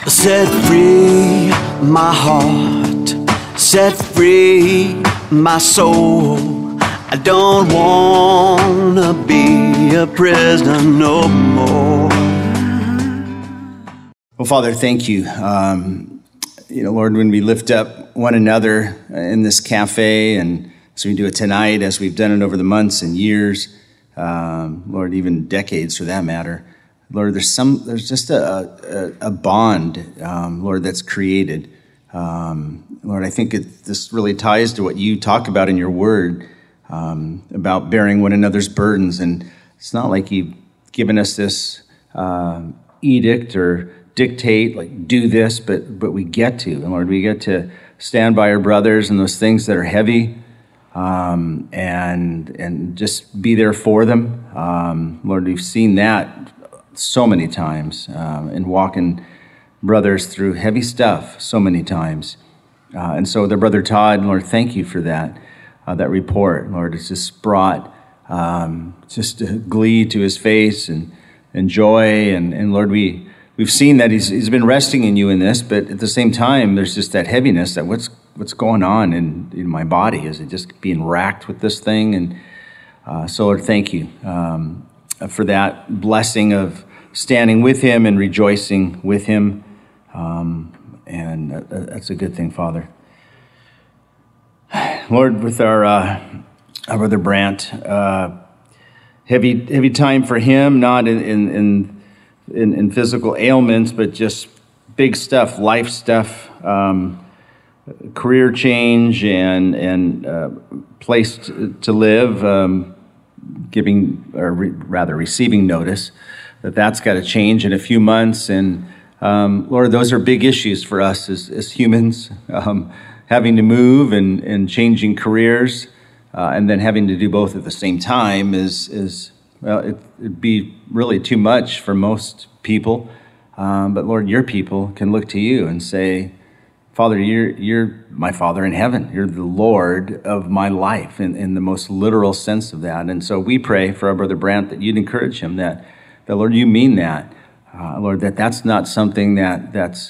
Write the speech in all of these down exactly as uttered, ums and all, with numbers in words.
Set free my heart, set free my soul. I don't wanna be a prisoner no more. Well, Father, thank you. Um, you know, Lord, when we lift up one another in this cafe, and as we do it tonight, as we've done it over the months and years, um, Lord, even decades for that matter, Lord, there's some, there's just a, a, a bond, um, Lord, that's created. Um, Lord, I think it, this really ties to what you talk about in your word, um, about bearing one another's burdens. And it's not like you've given us this uh, edict or dictate, like do this, but but we get to. And Lord, we get to stand by our brothers and those things that are heavy, um, and and just be there for them. Um, Lord, we've seen that so many times, um, and walking brothers through heavy stuff so many times. Uh, and so their brother Todd, Lord, thank you for that, uh, that report. Lord, it's just brought um, just a glee to his face and, and joy. And, and Lord, we, we've seen that he's, he's been resting in you in this, but at the same time, there's just that heaviness that what's what's going on in, in my body? Is it just being racked with this thing? And uh, so Lord, thank you um, for that blessing of standing with him and rejoicing with him. Um, and uh, that's a good thing, Father. Lord, with our, uh, our brother Brant, uh, heavy heavy time for him, not in, in, in, in physical ailments, but just big stuff, life stuff, um, career change and, and uh, place to, to live, um, giving, or re- rather receiving notice that that's got to change in a few months. And um, Lord, those are big issues for us as, as humans, um, having to move and, and changing careers, uh, and then having to do both at the same time is, is well, it, it'd be really too much for most people. Um, but Lord, your people can look to you and say, Father, you're, you're my Father in heaven. You're the Lord of my life in, in the most literal sense of that. And so we pray for our brother Brant that you'd encourage him, that that, Lord, you mean that, uh, Lord, that that's not something that that's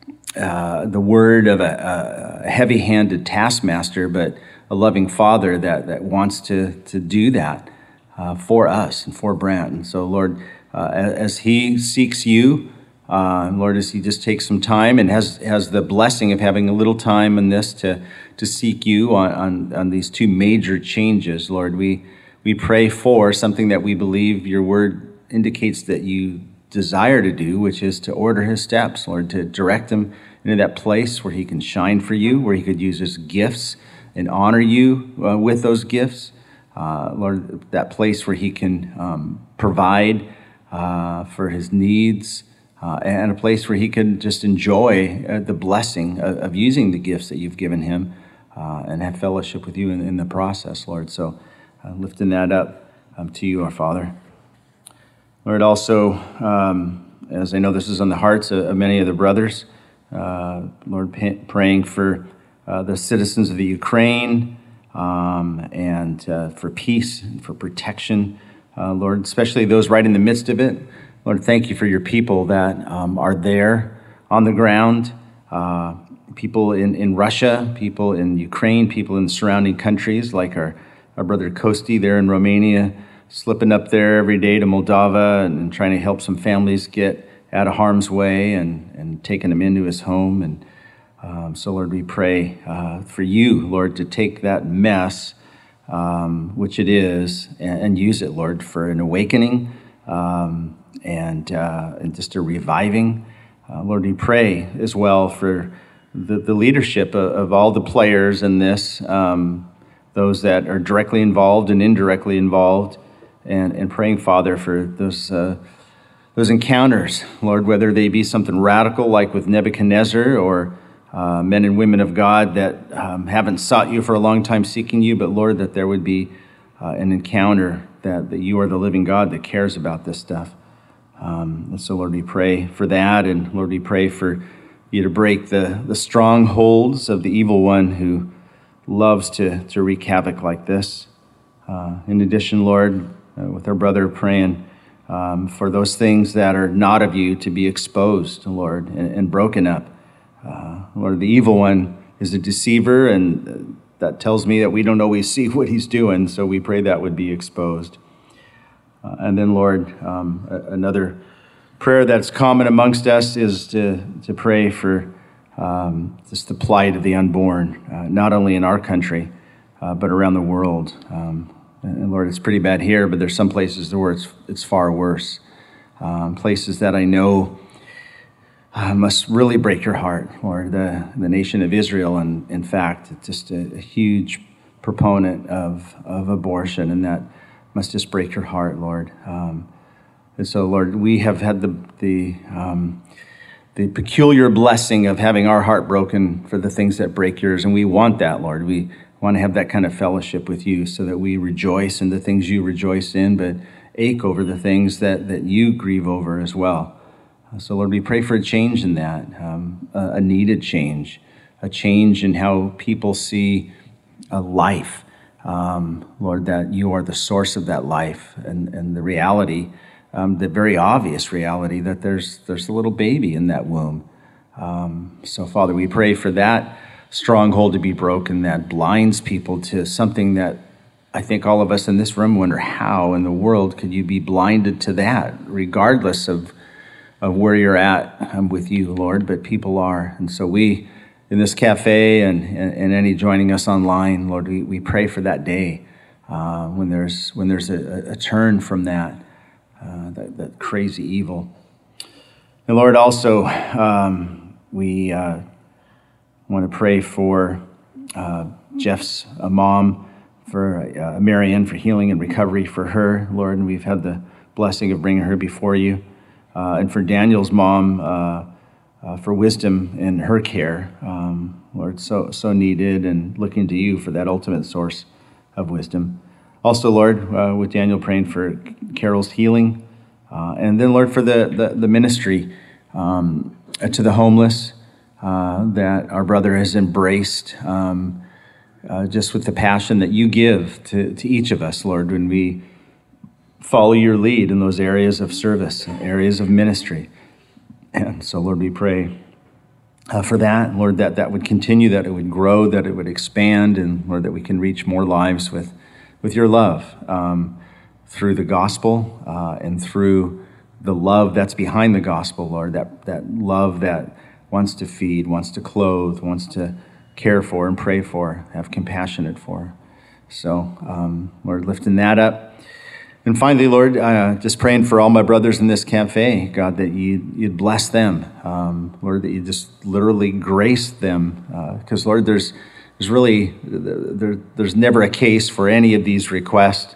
uh, the word of a, a heavy-handed taskmaster, but a loving Father that, that wants to, to do that uh, for us and for Brant. And so, Lord, uh, as he seeks you, uh, Lord, as he just takes some time and has has the blessing of having a little time in this to to seek you on, on, on these two major changes, Lord, we we pray for something that we believe your word indicates that you desire to do, which is to order his steps, Lord, to direct him into that place where he can shine for you, where he could use his gifts and honor you uh, with those gifts. Uh, Lord, that place where he can um, provide uh, for his needs, uh, and a place where he can just enjoy uh, the blessing of, of using the gifts that you've given him uh, and have fellowship with you in, in the process, Lord. So uh, lifting that up um, to you, our Father. Lord, also, um, as I know this is on the hearts of, of many of the brothers, uh, Lord, pay, praying for uh, the citizens of the Ukraine um, and uh, for peace and for protection, uh, Lord, especially those right in the midst of it. Lord, thank you for your people that um, are there on the ground, uh, people in, in Russia, people in Ukraine, people in the surrounding countries, like our, our brother Kosti there in Romania, slipping up there every day to Moldova and, and trying to help some families get out of harm's way and, and taking them into his home. And um, so, Lord, we pray uh, for you, Lord, to take that mess, um, which it is, and, and use it, Lord, for an awakening um, and, uh, and just a reviving. Uh, Lord, we pray as well for the, the leadership of, of all the players in this, um, those that are directly involved and indirectly involved, And, and praying, Father, for those uh, those encounters, Lord, whether they be something radical like with Nebuchadnezzar or uh, men and women of God that um, haven't sought you for a long time seeking you, but Lord, that there would be uh, an encounter that, that you are the living God that cares about this stuff. Um, and so, Lord, we pray for that, and Lord, we pray for you to break the, the strongholds of the evil one who loves to, to wreak havoc like this. Uh, in addition, Lord, Uh, with our brother praying um, for those things that are not of you to be exposed, Lord, and, and broken up. Uh, Lord, the evil one is a deceiver, and that tells me that we don't always see what he's doing, so we pray that would be exposed. Uh, and then, Lord, um, a- another prayer that's common amongst us is to, to pray for um, just the plight of the unborn, uh, not only in our country, uh, but around the world. Um, and Lord, it's pretty bad here, but there's some places where it's, it's far worse. Um, places that I know uh, must really break your heart, Lord. The, the nation of Israel, and in fact, it's just a, a huge proponent of, of abortion, and that must just break your heart, Lord. Um, and so, Lord, we have had the the um, the peculiar blessing of having our heart broken for the things that break yours, and we want that, Lord. We want to have that kind of fellowship with you so that we rejoice in the things you rejoice in, but ache over the things that, that you grieve over as well. So, Lord, we pray for a change in that, um, a, a needed change, a change in how people see a life. Um, Lord, that you are the source of that life, and, and the reality, um, the very obvious reality that there's there's a little baby in that womb. Um, so, Father, we pray for that stronghold to be broken that blinds people to something that I think all of us in this room wonder, how in the world could you be blinded to that, regardless of, of where you're at um, with you, Lord, but people are. And so we, in this cafe and, and, and any joining us online, Lord, we, we pray for that day uh, when there's when there's a, a turn from that, uh, that, that crazy evil. And Lord, also, um, we uh, want to pray for uh, Jeff's uh, mom, for uh, Marianne, for healing and recovery for her, Lord, and we've had the blessing of bringing her before you. Uh, and for Daniel's mom, uh, uh, for wisdom in her care, um, Lord, so so needed, and looking to you for that ultimate source of wisdom. Also, Lord, uh, with Daniel praying for Carol's healing, uh, and then, Lord, for the, the, the ministry um, to the homeless uh, that our brother has embraced, um, uh, just with the passion that you give to, to each of us, Lord, when we follow your lead in those areas of service, areas of ministry. And so, Lord, we pray uh, for that, Lord, that that would continue, that it would grow, that it would expand, and, Lord, that we can reach more lives with, with your love um, through the gospel uh, and through the love that's behind the gospel, Lord, that, that love that wants to feed, wants to clothe, wants to care for and pray for, have compassionate for. So, um, Lord, lifting that up. And finally, Lord, uh, just praying for all my brothers in this cafe, God, that you, you'd bless them. Um, Lord, that you just literally grace them. Because, uh, Lord, there's there's really, there, there's never a case for any of these requests,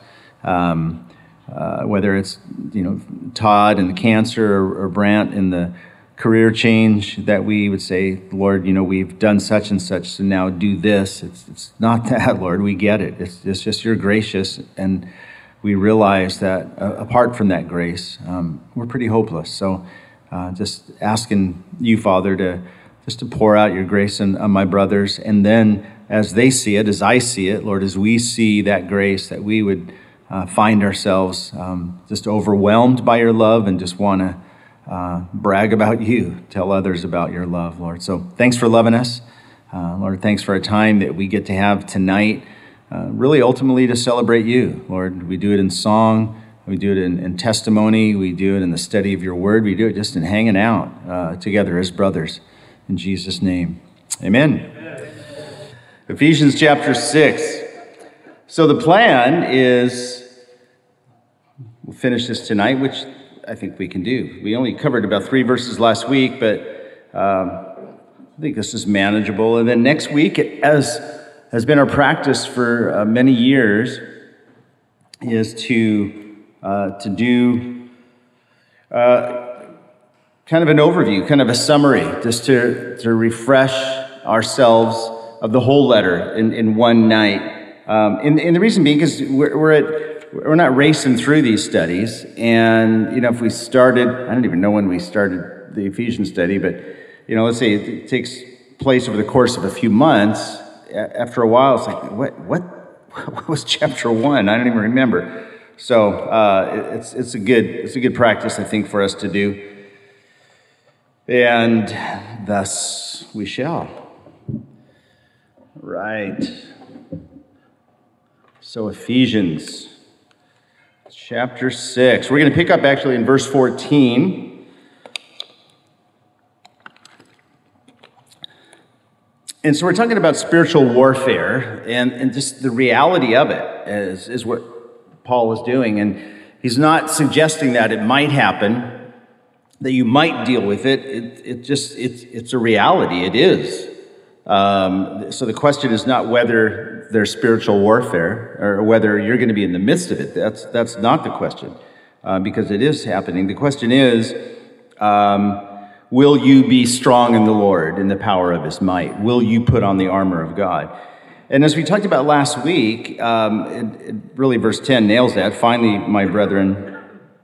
um, uh, whether it's, you know, Todd and the cancer, or, or Brant and the career change, that we would say, Lord, you know, we've done such and such, so now do this. It's, it's not that, Lord. We get it. It's, it's just you're gracious, and we realize that uh, apart from that grace, um, we're pretty hopeless. So uh, just asking you, Father, to just to pour out your grace on, on my brothers, and then as they see it, as I see it, Lord, as we see that grace, that we would uh, find ourselves um, just overwhelmed by your love and just want to uh, brag about you, tell others about your love, Lord. So thanks for loving us. Uh, Lord, thanks for a time that we get to have tonight, Uh, really ultimately to celebrate you, Lord. We do it in song, we do it in, in testimony, we do it in the study of your word, we do it just in hanging out uh, together as brothers. In Jesus' name, amen. Amen. Ephesians chapter six. So the plan is, we'll finish this tonight, which I think we can do. We only covered about three verses last week, but um, I think this is manageable. And then next week, as has been our practice for uh, many years, is to uh, to do uh, kind of an overview, kind of a summary, just to, to refresh ourselves of the whole letter in, in one night. Um, and, and the reason being is we're, we're at we're not racing through these studies, and you know, if we started, I don't even know when we started the Ephesians study, but you know, let's say it, it takes place over the course of a few months. After a while, it's like, what, what, what was chapter one? I don't even remember. So uh, it's it's a good it's a good practice, I think, for us to do. And thus we shall. Right. So Ephesians chapter six. We're going to pick up actually in verse fourteen. And so we're talking about spiritual warfare, and, and just the reality of it is, is what Paul is doing. And he's not suggesting that it might happen, that you might deal with it. It, it just, it's, it's a reality. It is. Um, so the question is not whether there's spiritual warfare or whether you're going to be in the midst of it. That's, that's not the question, uh, because it is happening. The question is, um, will you be strong in the Lord, in the power of his might? Will you put on the armor of God? And as we talked about last week, um, it, it really verse ten nails that. Finally, my brethren,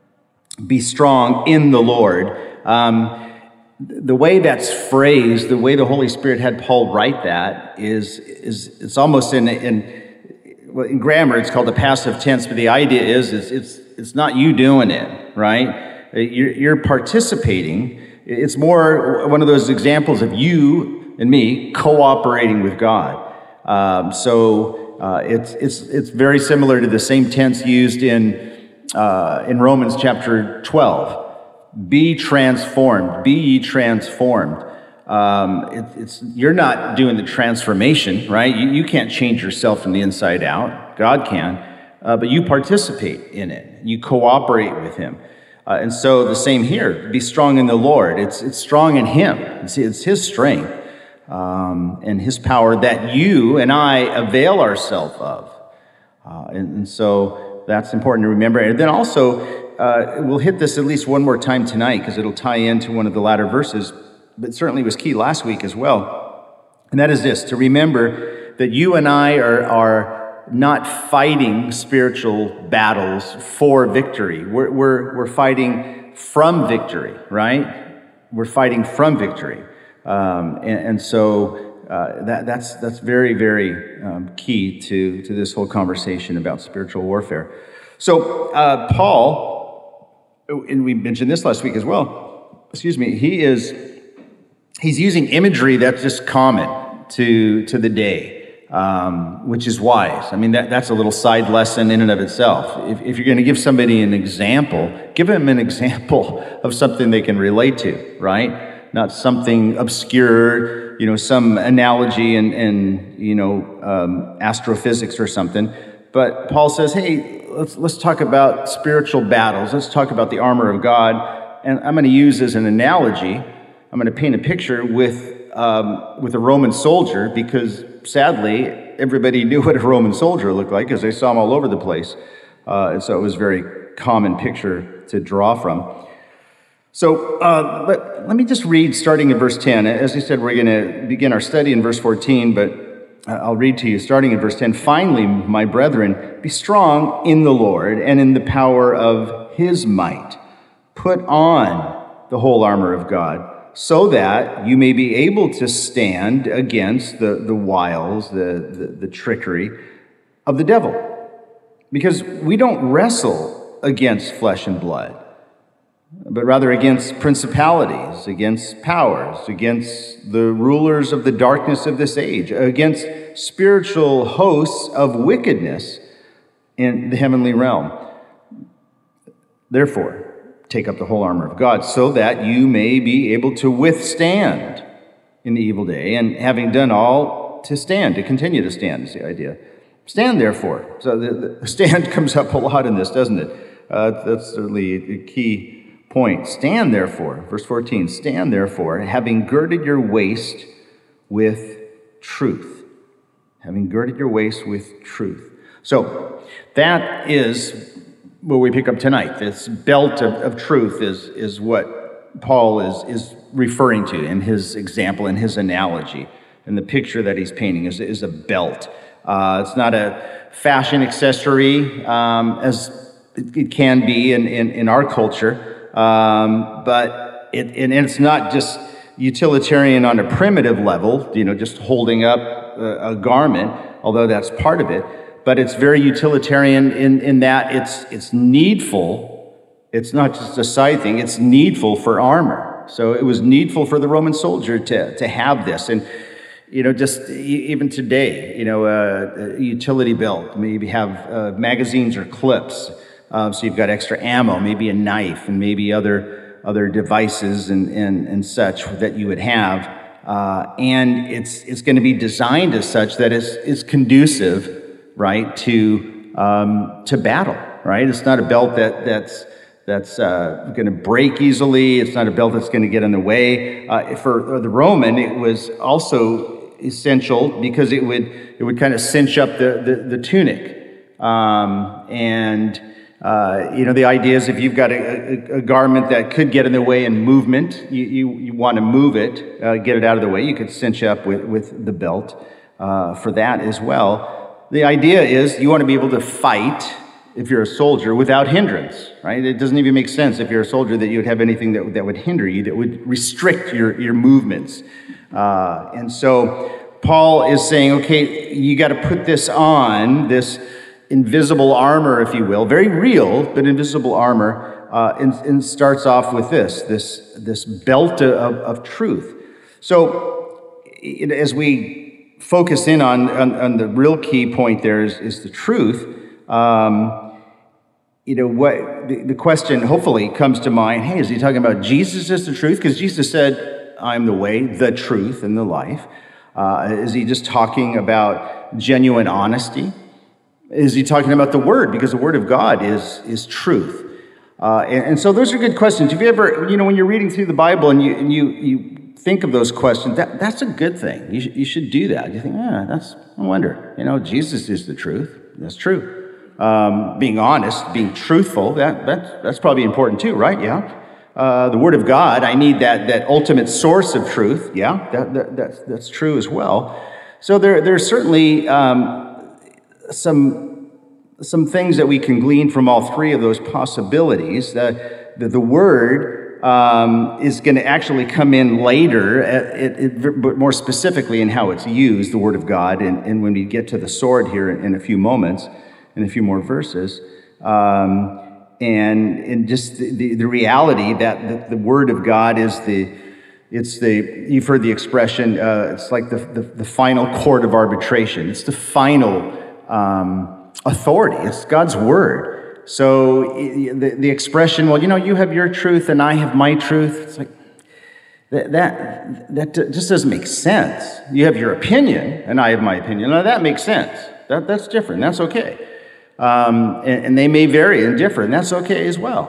be strong in the Lord. Um, the way that's phrased, the way the Holy Spirit had Paul write that is, is it's almost in, in, well, in grammar, it's called a passive tense, but the idea is, is it's, it's not you doing it, right? You're, you're participating. It's more one of those examples of you and me cooperating with God. Um, so uh, it's it's it's very similar to the same tense used in uh, in Romans chapter twelve. Be transformed. Be ye transformed. Um, it, it's you're not doing the transformation, right? You you can't change yourself from the inside out. God can, uh, but you participate in it. You cooperate with Him. Uh, and so the same here, be strong in the Lord. It's it's strong in Him. It's, it's His strength um, and His power that you and I avail ourselves of. Uh, and, and so that's important to remember. And then also, uh, we'll hit this at least one more time tonight because it'll tie into one of the latter verses, but certainly was key last week as well. And that is this, to remember that you and I are are not fighting spiritual battles for victory. We're, we're, we're fighting from victory, right? We're fighting from victory. Um, and, and so uh, that, that's, that's very, very um, key to, to this whole conversation about spiritual warfare. So uh, Paul, and we mentioned this last week as well, excuse me, he is, he's using imagery that's just common to, to the day. Um, which is wise. I mean, that, that's a little side lesson in and of itself. If, if you're going to give somebody an example, give them an example of something they can relate to, right? Not something obscure, you know, some analogy in, in you know, um, astrophysics or something. But Paul says, hey, let's, let's talk about spiritual battles. Let's talk about the armor of God. And I'm going to use as an analogy, I'm going to paint a picture with Um, with a Roman soldier, because sadly, everybody knew what a Roman soldier looked like because they saw him all over the place. Uh, and so it was a very common picture to draw from. So uh, let, let me just read starting in verse ten. As I said, we're going to begin our study in verse fourteen, but I'll read to you starting in verse ten. Finally, my brethren, be strong in the Lord and in the power of his might. Put on the whole armor of God, so that you may be able to stand against the, the wiles, the, the, the trickery of the devil. Because we don't wrestle against flesh and blood, but rather against principalities, against powers, against the rulers of the darkness of this age, against spiritual hosts of wickedness in the heavenly realm. Therefore, take up the whole armor of God, so that you may be able to withstand in the evil day, and having done all, to stand, to continue to stand is the idea. Stand, therefore. So the, the stand comes up a lot in this, doesn't it? Uh, that's certainly a key point. Stand, therefore. Verse fourteen, stand, therefore, having girded your waist with truth. Having girded your waist with truth. So that is where we pick up tonight. This belt of, of truth is, is what Paul is, is referring to in his example, in his analogy. And the picture that he's painting is, is a belt. Uh, it's not a fashion accessory, um, as it, it can be in, in, in our culture, um, but it, and it's not just utilitarian on a primitive level, you know, just holding up a, a garment, although that's part of it. but it's very utilitarian in, in that it's, it's needful. It's not just a side thing, it's needful for armor. So it was needful for the Roman soldier to, to have this. And, you know, just even today, you know, uh, a utility belt, maybe have uh, magazines or clips. Uh, so you've got extra ammo, maybe a knife, and maybe other, other devices and, and, and such that you would have. Uh, and it's, it's going to be designed as such that it's, it's conducive, right, to um, to battle, right? It's not a belt that that's that's uh, going to break easily. It's not a belt that's going to get in the way. Uh, for the Roman, it was also essential because it would it would kind of cinch up the the, the tunic, um, and uh, you know the idea is if you've got a, a, a garment that could get in the way in movement, you you, you want to move it, uh, get it out of the way. You could cinch up with with the belt uh, for that as well. The idea is you want to be able to fight, if you're a soldier, without hindrance, right? It doesn't even make sense if you're a soldier that you would have anything that, that would hinder you, that would restrict your, your movements. Uh, and so Paul is saying, okay, you got to put this on, this invisible armor, if you will, very real, but invisible armor, uh, and, and starts off with this, this, this belt of, of truth. So it, as we focus in on, on, on the real key point there is, is the truth. Um, you know, what the, the question hopefully comes to mind, hey, is he talking about Jesus as the truth? Because Jesus said, I'm the way, the truth, and the life. Uh, is he just talking about genuine honesty? Is he talking about the Word? Because the Word of God is, is truth. Uh, and, and so those are good questions. Have you ever, you know, when you're reading through the Bible and you, and you, you think of those questions, that, that's a good thing. You, sh- you should do that. You think, yeah, that's, I wonder, you know, Jesus is the truth. That's true. Um, being honest, being truthful, that, that, that's probably important too, right? Yeah. Uh, the Word of God, I need that, that ultimate source of truth. Yeah, that, that, that's, that's true as well. So there, there's certainly um, some, some things that we can glean from all three of those possibilities. The, the, the Word Um, is going to actually come in later, at, at, but more specifically in how it's used, the Word of God, and, and when we get to the sword here in, in a few moments, in a few more verses, um, and, and just the, the, the reality that the, the Word of God is the, it's the, you've heard the expression, uh, it's like the, the, the final court of arbitration. It's the final um, authority. It's God's Word. So the, the expression, well, you know, you have your truth and I have my truth. It's like, that, that, that just doesn't make sense. You have your opinion and I have my opinion. Now that makes sense. That, that's different. That's okay. Um, and, and they may vary and differ, and that's okay as well.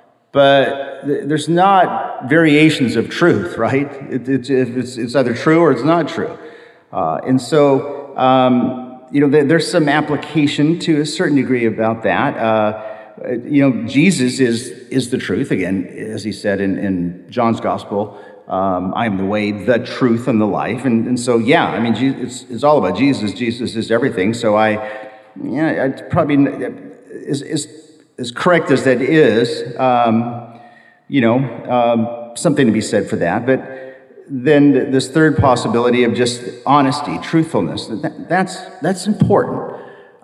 But th- there's not variations of truth, right? It, it, it's, it's either true or it's not true. Uh, and so, um, you know, there's some application to a certain degree about that. Uh, you know, Jesus is is the truth. Again, as he said in, in John's gospel, um, I am the way, the truth, and the life. And, and so, yeah, I mean, it's, it's all about Jesus. Jesus is everything. So I, yeah, I probably, as, as, as correct as that is, um, you know, um, something to be said for that. But then this third possibility of just honesty, truthfulness, that, that's that's important.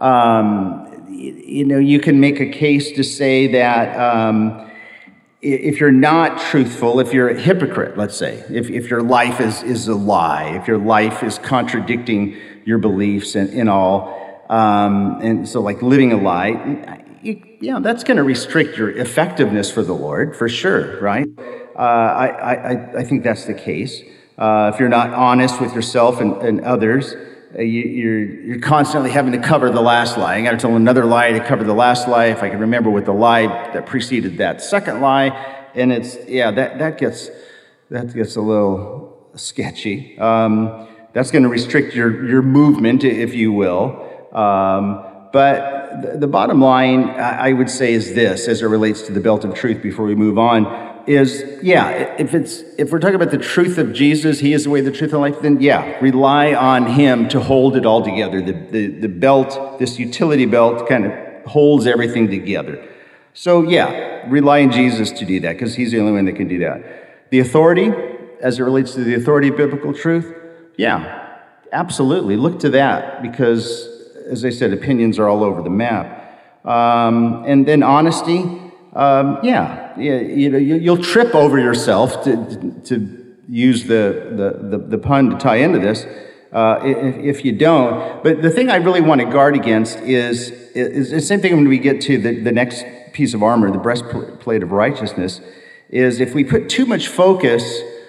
Um, you know, you can make a case to say that um, if you're not truthful, if you're a hypocrite, let's say, if, if your life is, is a lie, if your life is contradicting your beliefs and, and all, um, and so like living a lie, you, yeah, that's going to restrict your effectiveness for the Lord, for sure, right? Uh, I, I, I think that's the case. Uh, if you're not honest with yourself and, and others, uh, you, you're, you're constantly having to cover the last lie. I got to tell another lie to cover the last lie. If I can remember what the lie that preceded that second lie, and it's yeah, that that gets that gets a little sketchy. Um, that's going to restrict your your movement, if you will. Um, but the, the bottom line, I would say, is this, as it relates to the belt of truth. Before we move on. Is, yeah, if it's if we're talking about the truth of Jesus, he is the way, the truth, and life, then yeah, rely on him to hold it all together. The, the, the belt, this utility belt, kind of holds everything together. So yeah, rely on Jesus to do that, because he's the only one that can do that. The authority, as it relates to the authority of biblical truth, yeah, absolutely. Look to that, because as I said, opinions are all over the map. Um, and then honesty, um, yeah, yeah, you know, you, you'll trip over yourself, to, to use the, the, the, the pun to tie into this, uh, if, if you don't. But the thing I really want to guard against is, is the same thing when we get to the, the next piece of armor, the breastplate of righteousness, is if we put too much focus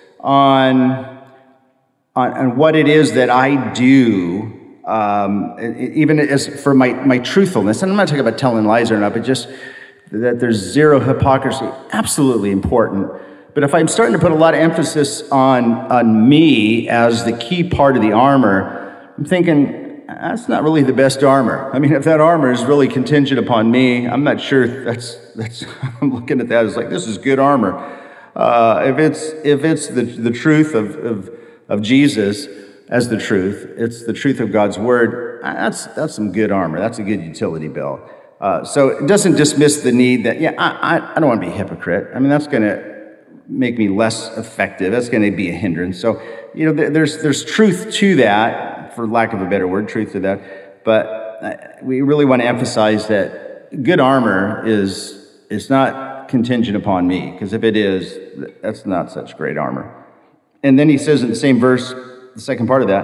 on On, on what it is that I do, um, even as for my, my truthfulness, and I'm not talking about telling lies or not, but just that there's zero hypocrisy, absolutely important. But if I'm starting to put a lot of emphasis on, on me as the key part of the armor, I'm thinking, that's not really the best armor. I mean, if that armor is really contingent upon me, I'm not sure that's, that's I'm looking at that as like, this is good armor. Uh, if it's, if it's the, the truth of, of of Jesus as the truth, it's the truth of God's word, that's that's some good armor. That's a good utility belt. Uh, so it doesn't dismiss the need that, yeah, I, I, I don't want to be a hypocrite. I mean, that's going to make me less effective. That's going to be a hindrance. So, you know, there's there's truth to that, for lack of a better word, truth to that. But we really want to emphasize that good armor is, is not contingent upon me, because if it is, that's not such great armor. And then he says in the same verse, the second part of that,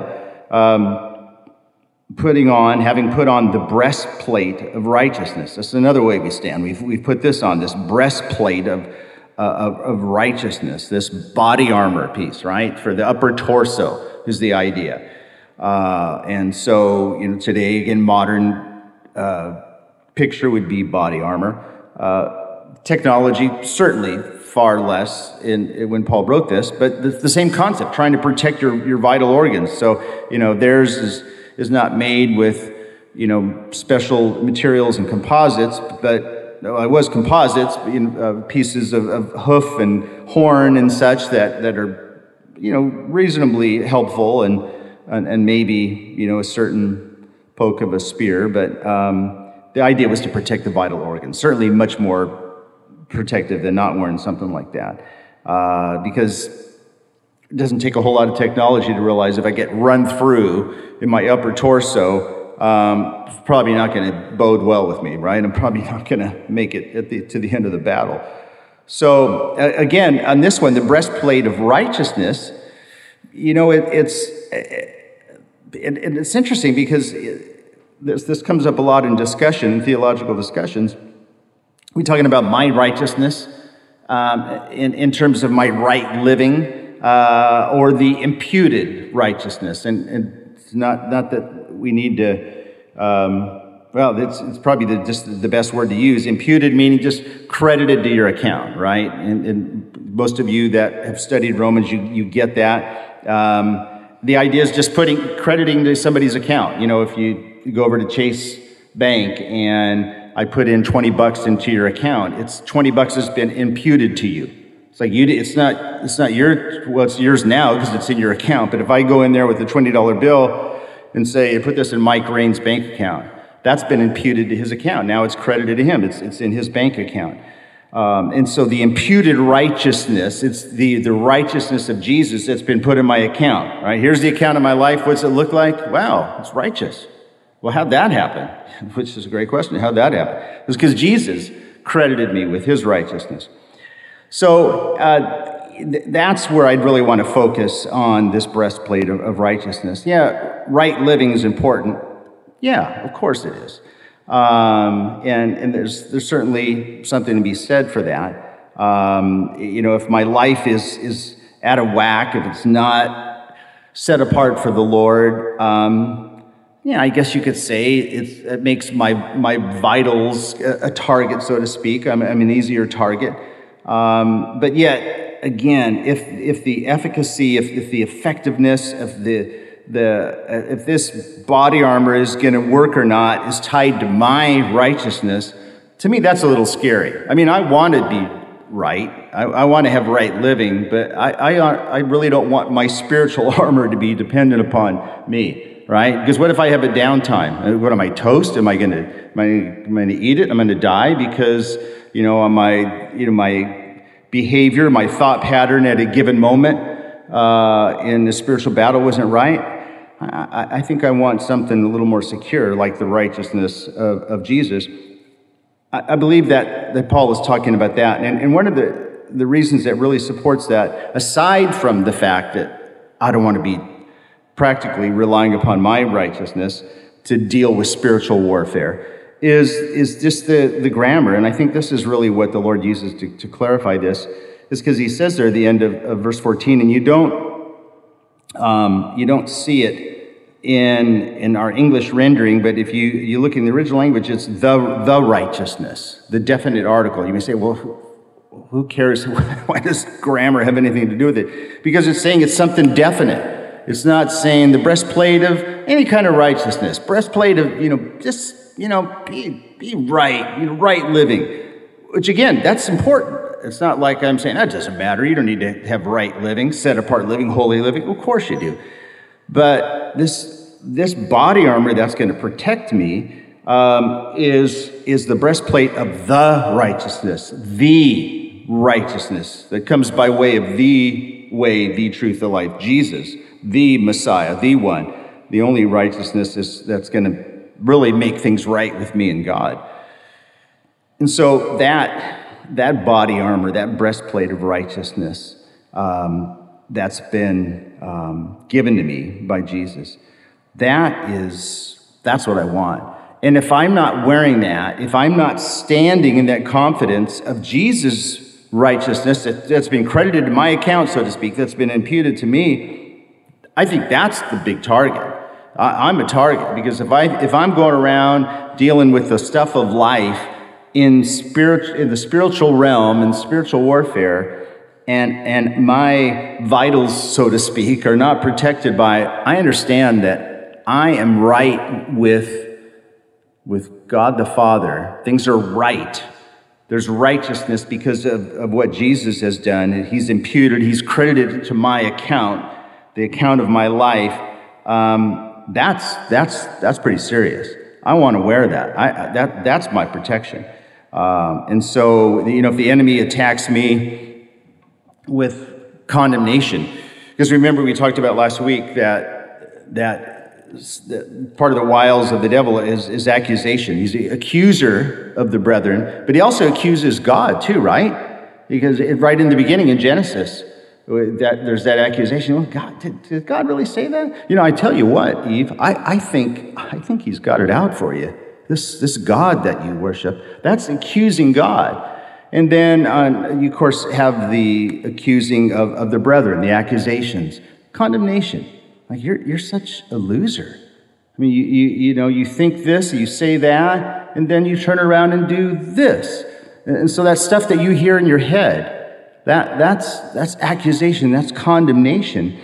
um, putting on, having put on the breastplate of righteousness. That's another way we stand. We've, we've put this on, this breastplate of, uh, of, of righteousness, this body armor piece, right? For the upper torso is the idea. Uh, and so, you know, today, again, modern uh, picture would be body armor. Uh, technology, certainly, far less in, in when Paul wrote this, but the, the same concept, trying to protect your, your vital organs. So, you know, theirs is, is not made with, you know, special materials and composites, but no, it was composites, you know, uh, pieces of, of hoof and horn and such that, that are, you know, reasonably helpful and, and, and maybe, you know, a certain poke of a spear, but um, the idea was to protect the vital organs, certainly much more protective than not wearing something like that, uh, because it doesn't take a whole lot of technology to realize if I get run through in my upper torso, um, it's probably not going to bode well with me, right? I'm probably not going to make it at the, to the end of the battle. So uh, again, on this one, the breastplate of righteousness, you know, it, it's it, it, it's interesting because it, this this comes up a lot in discussion, theological discussions. We're talking about my righteousness um, in, in terms of my right living uh, or the imputed righteousness. And, and it's not, not that we need to, um, well, it's, it's probably the, just the best word to use. Imputed meaning just credited to your account, right? And, and most of you that have studied Romans, you, you get that. Um, the idea is just putting, crediting to somebody's account. You know, if you, you go over to Chase Bank and I put in twenty bucks into your account, it's twenty bucks has been imputed to you. It's like you, it's not, it's not your, well, it's yours now because it's in your account. But if I go in there with a twenty dollar bill and say, put this in Mike Rain's bank account, that's been imputed to his account. Now it's credited to him. It's, it's in his bank account. Um, and so the imputed righteousness, it's the, the righteousness of Jesus that's been put in my account, right? Here's the account of my life. What's it look like? Wow, it's righteous. Well, how'd that happen? Which is a great question. How'd that happen? It's because Jesus credited me with his righteousness. So uh, th- that's where I'd really want to focus on this breastplate of, of righteousness. Yeah, right living is important. Yeah, of course it is. Um, and and there's there's certainly something to be said for that. Um, you know, if my life is is out of whack, if it's not set apart for the Lord, um, yeah, I guess you could say it's, it makes my my vitals a, a target, so to speak. I'm, I'm an easier target. Um, but yet, again, if if the efficacy, if, if the effectiveness of the the uh, if this body armor is going to work or not is tied to my righteousness, to me that's a little scary. I mean, I want to be right. I, I want to have right living, but I, I I really don't want my spiritual armor to be dependent upon me, right? Because what if I have a downtime? What am I, toast? Am I going to am I, am I going to eat it? I'm going to die because you know my you know my behavior, my thought pattern at a given moment uh, in the spiritual battle wasn't right. I, I think I want something a little more secure, like the righteousness of, of Jesus. I, I believe that, that Paul is talking about that. And, and one of the, the reasons that really supports that, aside from the fact that I don't want to be practically relying upon my righteousness to deal with spiritual warfare, is, is just the, the grammar. And I think this is really what the Lord uses to, to clarify this, is because he says there at the end of, of verse fourteen, and you don't um, you don't see it in in our English rendering, but if you, you look in the original language, it's the the righteousness, the definite article. You may say, well, who, who cares? Why does grammar have anything to do with it? Because it's saying it's something definite. It's not saying the breastplate of any kind of righteousness, breastplate of, you know, just, you know, be, be right, you know, right living, which again, that's important. It's not like I'm saying that doesn't matter. You don't need to have right living, set apart living, holy living. Of course you do. But this, this body armor that's going to protect me um, is, is the breastplate of the righteousness, the righteousness that comes by way of the way, the truth, the life, Jesus, the Messiah, the one, the only righteousness is, that's going to really make things right with me and God. And so that that body armor, that breastplate of righteousness, um, that's been um, given to me by Jesus, that is, that's what I want. And if I'm not wearing that, if I'm not standing in that confidence of Jesus' righteousness that, that's been credited to my account, so to speak, that's been imputed to me, I think that's the big target. I, I'm a target because if I if I'm going around dealing with the stuff of life in spirit in the spiritual realm and spiritual warfare, and and my vitals, so to speak, are not protected by, I understand that I am right with with God the Father. Things are right. There's righteousness because of, of what Jesus has done. He's imputed, he's credited to my account, the account of my life. Um, that's that's that's pretty serious. I want to wear that. I, that that's my protection. Um, and so, you know, if the enemy attacks me with condemnation, because remember we talked about last week that that. Part of the wiles of the devil is, is accusation. He's the accuser of the brethren, but he also accuses God too, right? Because right in the beginning in Genesis, that there's that accusation. Well, God, did, did God really say that? You know, I tell you what, Eve, I, I think I think he's got it out for you. This this God that you worship, that's accusing God. And then uh, you, of course, have the accusing of, of the brethren, the accusations, condemnation. Like, you're you're such a loser. I mean, you, you you know, you think this, you say that, and then you turn around and do this. And so that stuff that you hear in your head, that that's that's accusation, that's condemnation.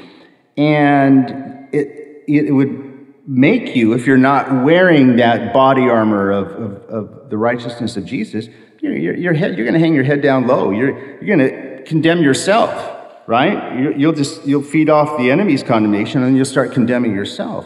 And it it would make you, if you're not wearing that body armor of, of, of the righteousness of Jesus, your, your, your head, you're going to hang your head down low. You're you're going to condemn yourself. Right? You'll just, you'll feed off the enemy's condemnation and you'll start condemning yourself.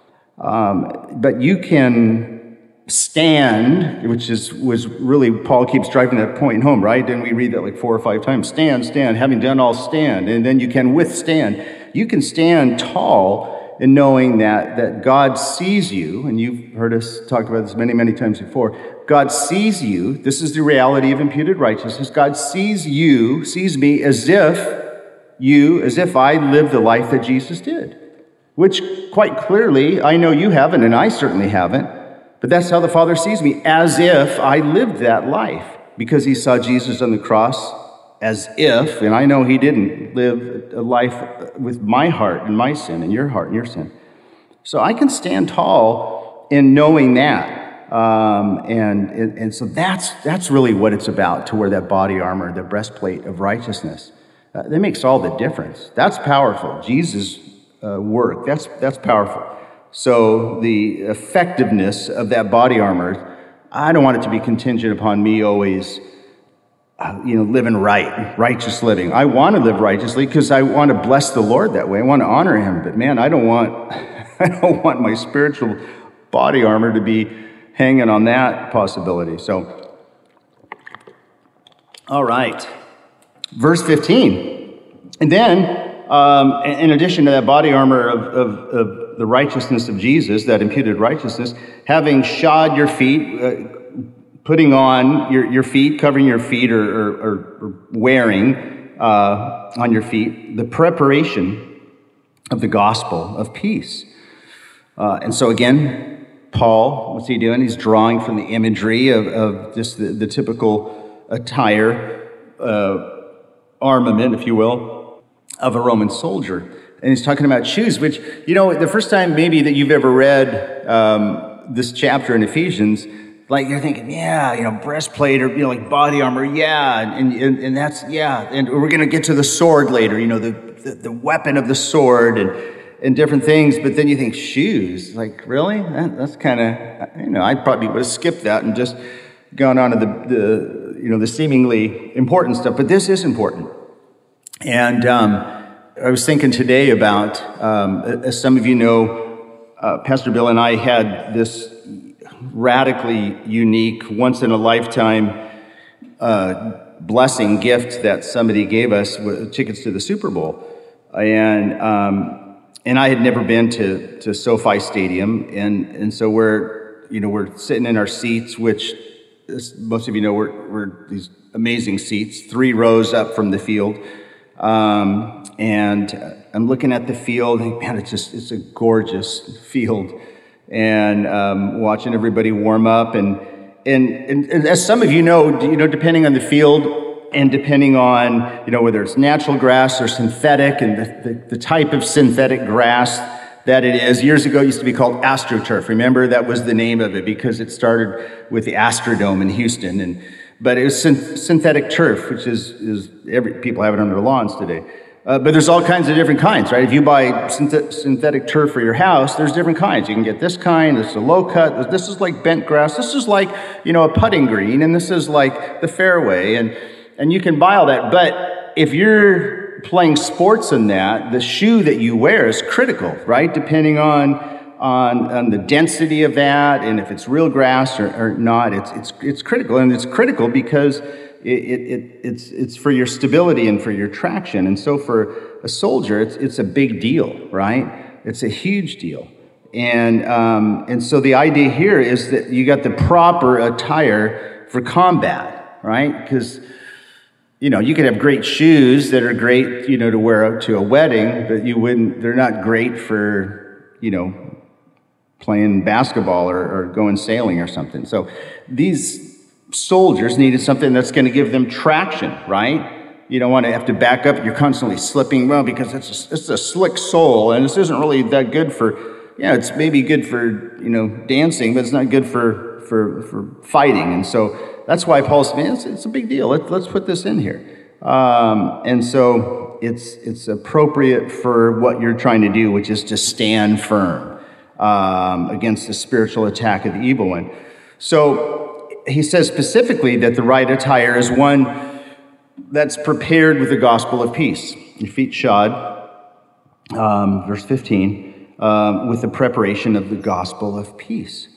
Um, but you can stand, which is, was really, Paul keeps driving that point home, right? Didn't we read that like four or five times? Stand, stand, having done all stand. And then you can withstand. You can stand tall in knowing that, that God sees you, and you've heard us talk about this many, many times before. God sees you. This is the reality of imputed righteousness. God sees you, sees me as if you, as if I lived the life that Jesus did, which quite clearly, I know you haven't, and I certainly haven't, but that's how the Father sees me, as if I lived that life, because he saw Jesus on the cross as if, and I know he didn't live a life with my heart and my sin and your heart and your sin. So I can stand tall in knowing that. Um, and, and, and so that's, that's really what it's about, to wear that body armor, the breastplate of righteousness. Uh, that makes all the difference. That's powerful. Jesus' uh, work, that's that's powerful. So the effectiveness of that body armor, I don't want it to be contingent upon me always, uh, you know, living right, righteous living. I want to live righteously because I want to bless the Lord that way. I want to honor him. But man, I don't want, I don't want my spiritual body armor to be hanging on that possibility. So, all right. Verse fifteen, and then, um, in addition to that body armor of, of, of the righteousness of Jesus, that imputed righteousness, having shod your feet, uh, putting on your, your feet, covering your feet, or, or, or wearing uh, on your feet the preparation of the gospel of peace. Uh, and so again, Paul, what's he doing? He's drawing from the imagery of, of just the, the typical attire, uh, armament, if you will, of a Roman soldier. And he's talking about shoes, which, you know, the first time maybe that you've ever read um, this chapter in Ephesians, like you're thinking, yeah, you know, breastplate or, you know, like body armor, yeah, and and, and that's, yeah, and we're going to get to the sword later, you know, the, the, the weapon of the sword and, and different things, but then you think shoes, like, really? That, that's kind of, you know, I probably would have skipped that and just gone on to the, the, you know, the seemingly important stuff, but this is important. And um, I was thinking today about, um, as some of you know, uh, Pastor Bill and I had this radically unique, once-in-a-lifetime uh, blessing gift that somebody gave us with tickets to the Super Bowl. And um, and I had never been to, to SoFi Stadium, and, and so we're, you know, we're sitting in our seats, which, as most of you know, we're, we're these amazing seats, three rows up from the field. Um, and I'm looking at the field, and man, it's just, it's a gorgeous field. And um, watching everybody warm up, and, and and and as some of you know, you know, depending on the field and depending on, you know, whether it's natural grass or synthetic, and the, the, the type of synthetic grass that it is. Years ago, it used to be called AstroTurf. Remember, that was the name of it because it started with the Astrodome in Houston, and but it was synth- synthetic turf, which is is every people have it on their lawns today. Uh, but there's all kinds of different kinds, right? If you buy synth- synthetic turf for your house, there's different kinds. You can get this kind, this is a low cut, this is like bent grass, this is like, you know, a putting green, and this is like the fairway, and, and you can buy all that. But if you're playing sports in that, the shoe that you wear is critical, right? Depending on on, on the density of that, and if it's real grass or, or not, it's, it's, it's critical. And it's critical because It, it, it, it's, it's for your stability and for your traction. And so for a soldier, it's, it's a big deal, right? It's a huge deal. And, um, and so the idea here is that you got the proper attire for combat, right? Because, you know, you could have great shoes that are great, you know, to wear out to a wedding, but you wouldn't, they're not great for, you know, playing basketball or, or going sailing or something. So these soldiers needed something that's going to give them traction, right? You don't want to have to back up. You're constantly slipping, well, because it's a, it's a slick sole, and this isn't really that good for, yeah, it's maybe good for, you know, dancing, but it's not good for for, for fighting. And so that's why Paul's saying, it's, it's a big deal. Let, let's put this in here. Um, and so it's it's appropriate for what you're trying to do, which is to stand firm um, against the spiritual attack of the evil one. So he says specifically that the right attire is one that's prepared with the gospel of peace. Your feet shod, um, verse fifteen, um, with the preparation of the gospel of peace.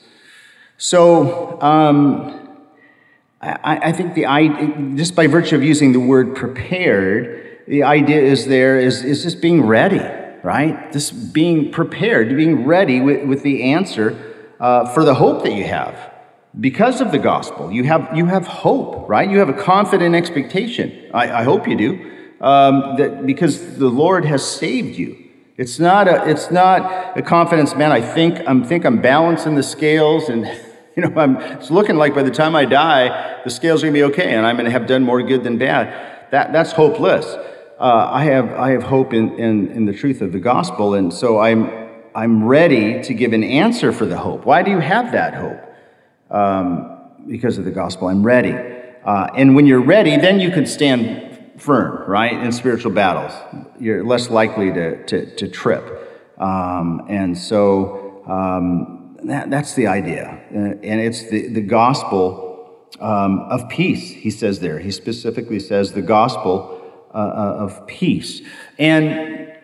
So um, I, I think the idea, just by virtue of using the word prepared, the idea is there is, is just being ready, right? Just being prepared, being ready with, with the answer uh, for the hope that you have. Because of the gospel, you have you have hope, right? You have a confident expectation. I, I hope you do, um, that because the Lord has saved you. It's not a it's not a confidence, man. I think I'm think I'm balancing the scales, and you know I'm. It's looking like by the time I die, the scales are gonna be okay, and I'm gonna have done more good than bad. That that's hopeless. Uh, I have I have hope in, in in the truth of the gospel, and so I'm I'm ready to give an answer for the hope. Why do you have that hope? Um, because of the gospel, I'm ready. Uh, and when you're ready, then you can stand firm, right, in spiritual battles. You're less likely to to, to trip. Um, and so um, that, that's the idea. Uh, and it's the, the gospel um, of peace, he says there. He specifically says the gospel uh, of peace. And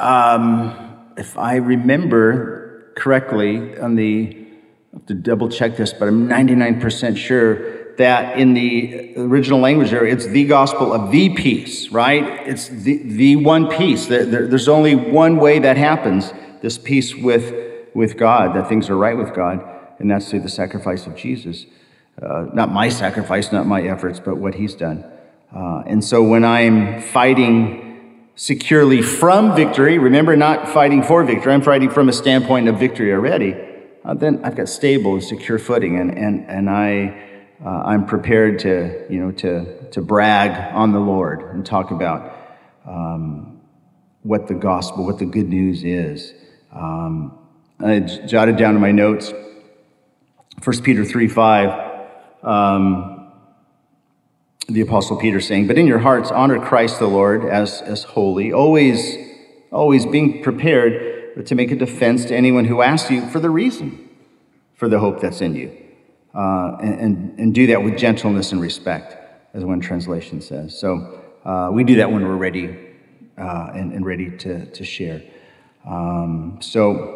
um, if I remember correctly on the I have to double check this, but I'm ninety-nine percent sure that in the original language there, it's the gospel of the peace, right? It's the, the one peace. There, there, there's only one way that happens, this peace with, with God, that things are right with God, and that's through the sacrifice of Jesus. Uh, not my sacrifice, not my efforts, but what he's done. Uh, and so when I'm fighting securely from victory, remember, not fighting for victory, I'm fighting from a standpoint of victory already, uh, then I've got stable and secure footing, and, and, and I, uh, I'm prepared to, you know, to, to brag on the Lord and talk about um, what the gospel, what the good news is. Um, I jotted down in my notes, First Peter three five, um, the Apostle Peter saying, "But in your hearts honor Christ the Lord as, as holy, always, always being prepared to make a defense to anyone who asks you for the reason for the hope that's in you. Uh, and, and, and do that with gentleness and respect," as one translation says. So uh, we do that when we're ready uh, and, and ready to, to share. Um, so...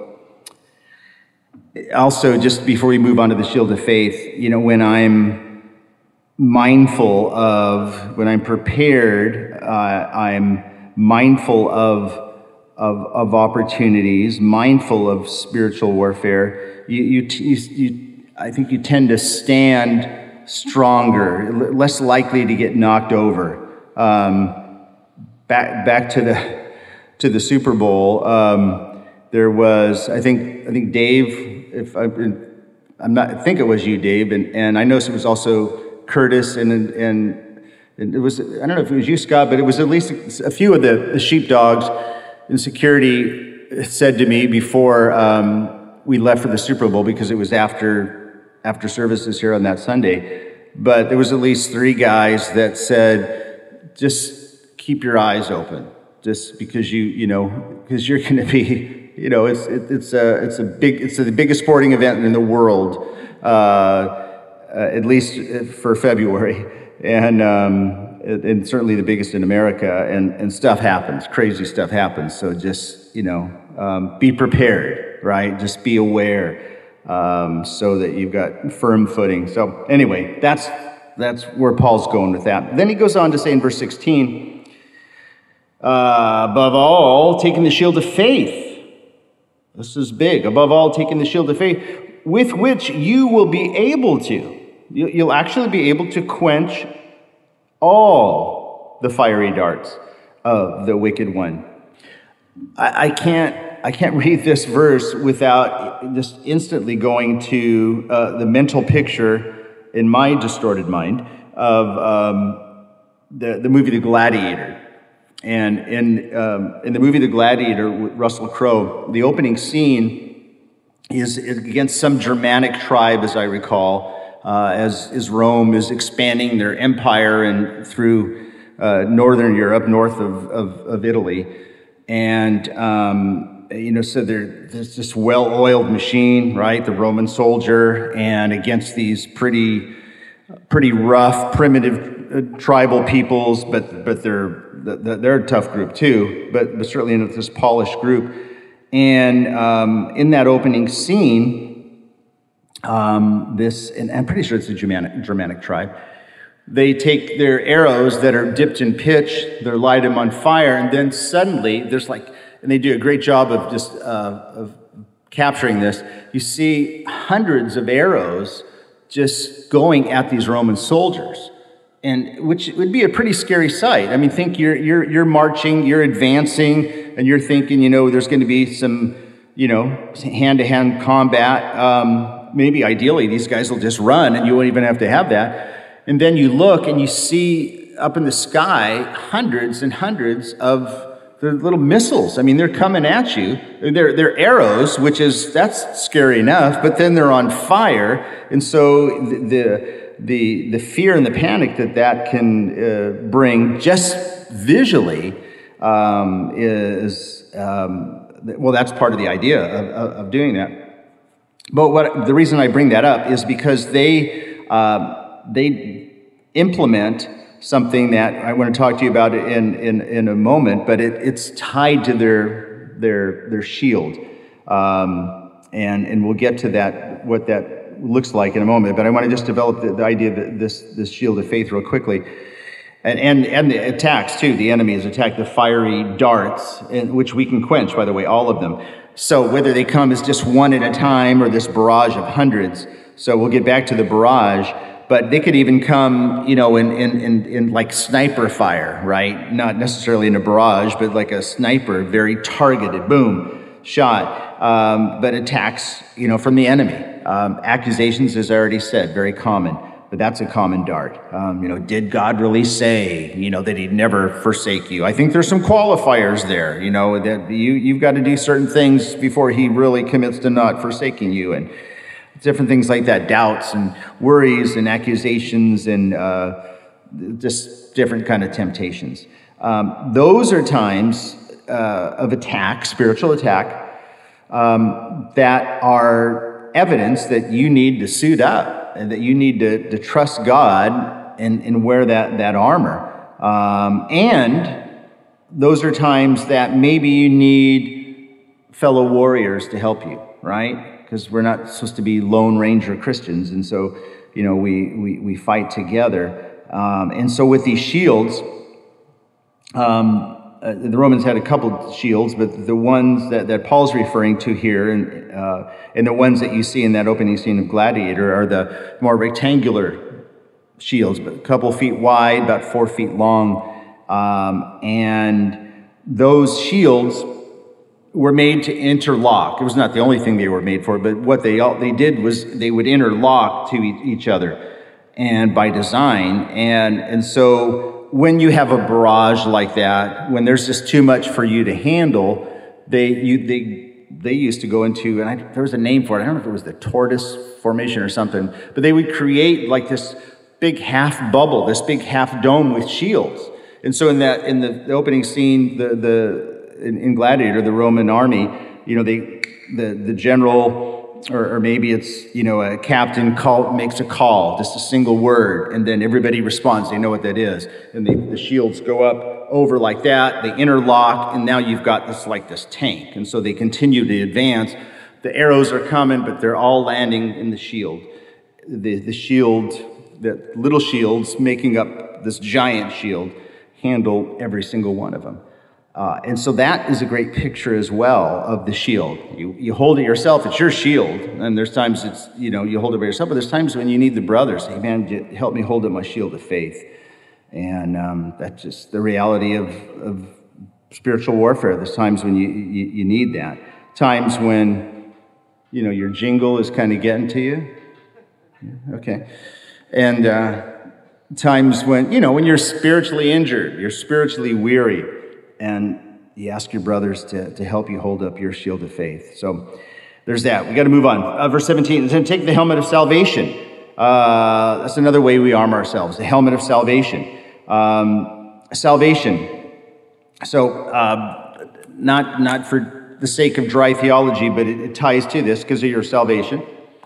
Also, just before we move on to the shield of faith, you know, when I'm mindful of, when I'm prepared, uh, I'm mindful of, of of opportunities, mindful of spiritual warfare. You, you, you, you, I think you tend to stand stronger, less likely to get knocked over. Um, back back to the to the Super Bowl. Um, there was, I think, I think Dave. If I, I'm not, I think it was you, Dave, and, and I know it was also Curtis, and, and and it was, I don't know if it was you, Scott, but it was at least a few of the, the sheepdogs in security said to me before um, we left for the Super Bowl, because it was after after services here on that Sunday, but there was at least three guys that said, just keep your eyes open, just because you, you know, because you're going to be, you know, it's it, it's a it's a big it's the biggest sporting event in the world, uh, uh, at least for February, and um, and certainly the biggest in America. And, and stuff happens, crazy stuff happens. So just, you know, um, be prepared, right? Just be aware, um, so that you've got firm footing. So anyway, that's that's where Paul's going with that. Then he goes on to say in verse sixteen, uh, above all, taking the shield of faith. This is big. Above all, taking the shield of faith, with which you will be able to, you'll actually be able to quench all the fiery darts of the wicked one. I, I can't, I can't read this verse without just instantly going to uh, the mental picture in my distorted mind of um, the, the movie The Gladiator. And in um, in the movie The Gladiator with Russell Crowe, the opening scene is against some Germanic tribe, as I recall, uh, as, as Rome is expanding their empire and through uh, northern Europe, north of, of, of Italy. And, um, you know, so there, there's this well-oiled machine, right, the Roman soldier, and against these pretty, pretty rough, primitive uh, tribal peoples, but but they're they're a tough group too, but, but certainly in this polished group. And um, in that opening scene, um, this, and I'm pretty sure it's a Germanic, Germanic tribe, they take their arrows that are dipped in pitch, they light them on fire, and then suddenly there's like, and they do a great job of just uh, of capturing this, you see hundreds of arrows just going at these Roman soldiers. And which would be a pretty scary sight. I mean, think you're you're you're marching, you're advancing, and you're thinking, you know, there's going to be some, you know, hand-to-hand combat. Um, maybe ideally these guys will just run, and you won't even have to have that. And then you look and you see up in the sky hundreds and hundreds of the little missiles. I mean, they're coming at you. They're they're arrows, which is that's scary enough. But then they're on fire, and so the. the The, the fear and the panic that that can uh, bring just visually um, is, um, well, that's part of the idea of, of doing that. But what the reason I bring that up is because they uh, they implement something that I want to talk to you about in in, in a moment, but it, it's tied to their their their shield, um, and and we'll get to that what that looks like in a moment, but I want to just develop the, the idea that this this shield of faith real quickly. And, and and the attacks too, the enemy has attacked the fiery darts, in, which we can quench, by the way, all of them. So whether they come as just one at a time or this barrage of hundreds. So we'll get back to the barrage, but they could even come, you know, in, in, in, in like sniper fire, right? Not necessarily in a barrage, but like a sniper, very targeted, boom, shot, um, but attacks, you know, from the enemy. Um, accusations, as I already said, very common, but that's a common dart. Um, you know, did God really say, you know, that he'd never forsake you? I think there's some qualifiers there, you know, that you, you've got to do certain things before he really commits to not forsaking you, and different things like that, doubts and worries and accusations and uh, just different kind of temptations. Um, those are times uh, of attack, spiritual attack, um, that are evidence that you need to suit up and that you need to, to trust God and, and wear that, that armor. Um, and those are times that maybe you need fellow warriors to help you, right? Because we're not supposed to be Lone Ranger Christians, and so, you know, we we, we fight together. Um, and so with these shields, um, uh, the Romans had a couple shields, but the ones that, that Paul's referring to here, and uh, and the ones that you see in that opening scene of Gladiator, are the more rectangular shields, but a couple feet wide, about four feet long, um, and those shields were made to interlock. It was not the only thing they were made for, but what they all, they did was they would interlock to e- each other, and by design. And and so when you have a barrage like that, when there's just too much for you to handle, they you they they used to go into, and I, there was a name for it. I don't know if it was the tortoise formation or something, but they would create like this big half bubble, this big half dome with shields. And so in that in the, the opening scene, the the In, in Gladiator, the Roman army, you know, they, the the general, or, or maybe it's, you know, a captain call, makes a call, just a single word, and then everybody responds. They know what that is, and they, the shields go up over like that. They interlock, and now you've got this like this tank, and so they continue to advance. The arrows are coming, but they're all landing in the shield. The the shield, the little shields making up this giant shield, handle every single one of them. Uh, and so that is a great picture as well of the shield. You you hold it yourself, it's your shield. And there's times it's, you know, you hold it by yourself, but there's times when you need the brothers. Hey, man, help me hold up my shield of faith. And um, that's just the reality of, of spiritual warfare. There's times when you, you, you need that. Times when, you know, your jingle is kind of getting to you. Okay. And uh, times when, you know, when you're spiritually injured, you're spiritually weary, and you ask your brothers to, to help you hold up your shield of faith. So there's that. We got to move on. Uh, verse seventeen, then take the helmet of salvation. Uh, that's another way we arm ourselves, the helmet of salvation. Um, salvation. So uh, not, not for the sake of dry theology, but it, it ties to this because of your salvation.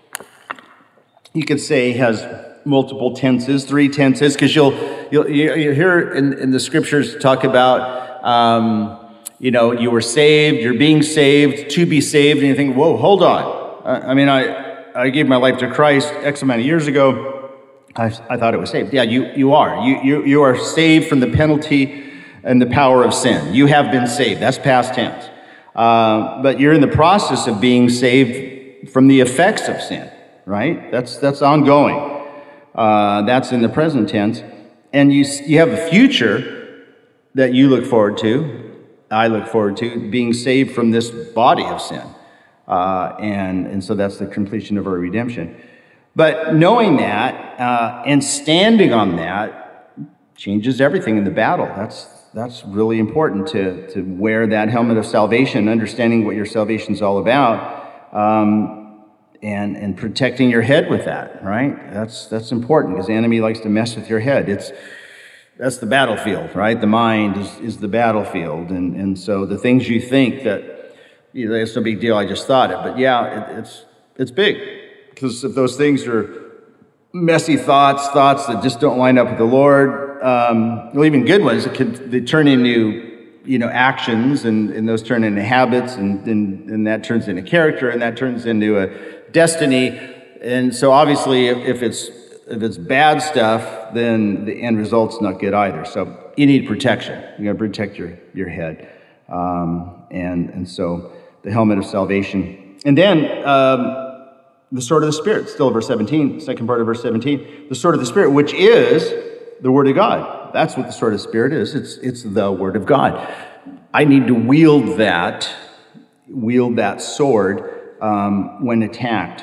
You could say has multiple tenses, three tenses, because you'll, you'll you hear in, in the scriptures talk about Um, you know, you were saved, you're being saved, to be saved, and you think, whoa, hold on. I, I mean, I, I gave my life to Christ X amount of years ago. I, I thought it was saved. Yeah, you, you are. You, you, you are saved from the penalty and the power of sin. You have been saved. That's past tense. Uh, but you're in the process of being saved from the effects of sin, right? That's, that's ongoing. Uh, that's in the present tense. And you, you have a future that you look forward to, I look forward to, being saved from this body of sin. Uh, and, and so that's the completion of our redemption. But knowing that uh, and standing on that changes everything in the battle. That's that's really important to, to wear that helmet of salvation, understanding what your salvation is all about, um, and, and protecting your head with that, right? That's, that's important because the enemy likes to mess with your head. It's That's the battlefield, right? The mind is, is the battlefield. And, and so the things you think that, you know, it's no big deal, I just thought it. But yeah, it, it's it's big. Because if those things are messy thoughts, thoughts that just don't line up with the Lord, um, well, even good ones, it could, they turn into, you know, actions, and, and those turn into habits, and, and, and that turns into character, and that turns into a destiny. And so obviously, if, if it's If it's bad stuff, then the end result's not good either. So you need protection. You got to protect your, your head. Um, and, and so the helmet of salvation. And then um, the sword of the Spirit, still verse seventeen, second part of verse seventeen, the sword of the Spirit, which is the Word of God. That's what the sword of the Spirit is. It's, it's the Word of God. I need to wield that, wield that sword um, when attacked.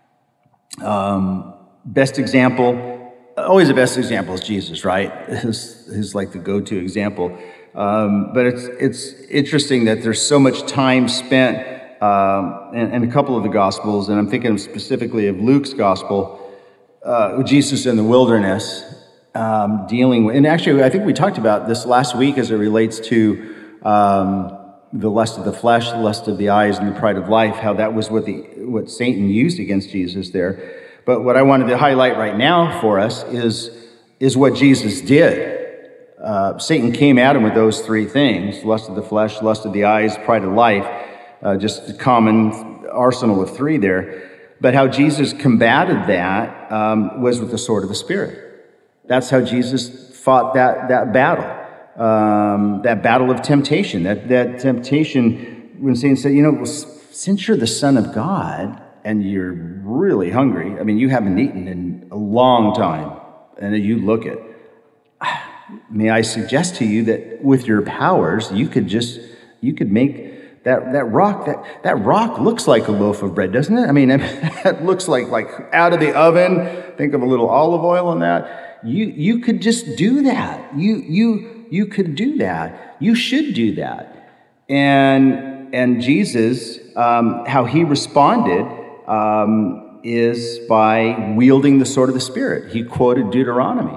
Um, best example, always the best example is Jesus, right? He's, he's like the go-to example. Um, but it's it's interesting that there's so much time spent um, in, in a couple of the Gospels, and I'm thinking specifically of Luke's Gospel, uh, with Jesus in the wilderness, um, dealing with, and actually I think we talked about this last week as it relates to um, the lust of the flesh, the lust of the eyes, and the pride of life, how that was what the what Satan used against Jesus there. But what I wanted to highlight right now for us is, is what Jesus did. Uh, Satan came at him with those three things: lust of the flesh, lust of the eyes, pride of life, uh, just a common arsenal of three there. But how Jesus combated that um, was with the sword of the Spirit. That's how Jesus fought that, that battle, um, that battle of temptation, that, that temptation when Satan said, you know, well, since you're the Son of God and you're really hungry, I mean, you haven't eaten in a long time, and you look at, may I suggest to you that with your powers, you could just, you could make that, that rock, that, that rock looks like a loaf of bread, doesn't it? I mean, it looks like, like out of the oven. Think of a little olive oil on that. You, you could just do that. You, you, you could do that. You should do that. And, and Jesus, um, how he responded, um, is by wielding the sword of the Spirit. He quoted Deuteronomy.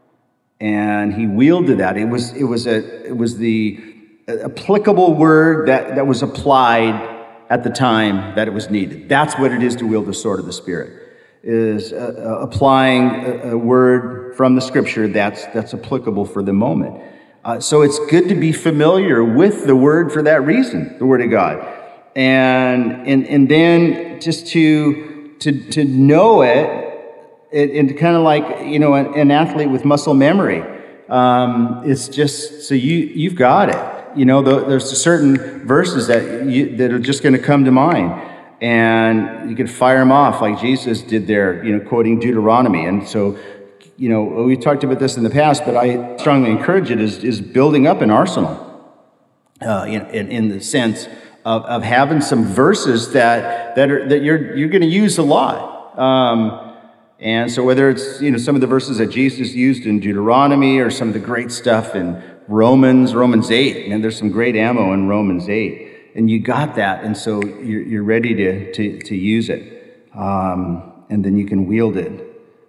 And he wielded that. It was it was a it was the applicable word that, that was applied at the time that it was needed. That's what it is to wield the sword of the Spirit, is uh, applying a, a word from the Scripture that's that's applicable for the moment. Uh, so it's good to be familiar with the word for that reason, the Word of God, and and and then just to to to know it. It, it kind of like, you know, an, an athlete with muscle memory. Um, it's just, so you, you've got it. You know, the, there's certain verses that you, that are just going to come to mind. And you can fire them off like Jesus did there, you know, quoting Deuteronomy. And so, you know, we talked about this in the past, but I strongly encourage it, is, is building up an arsenal uh, in, in, in the sense of, of having some verses that, that, are, that you're, you're going to use a lot. Um, And so whether it's, you know, some of the verses that Jesus used in Deuteronomy or some of the great stuff in Romans, Romans eight, and there's some great ammo in Romans eight, and you got that, and so you're, you're ready to, to, to use it, um, and then you can wield it,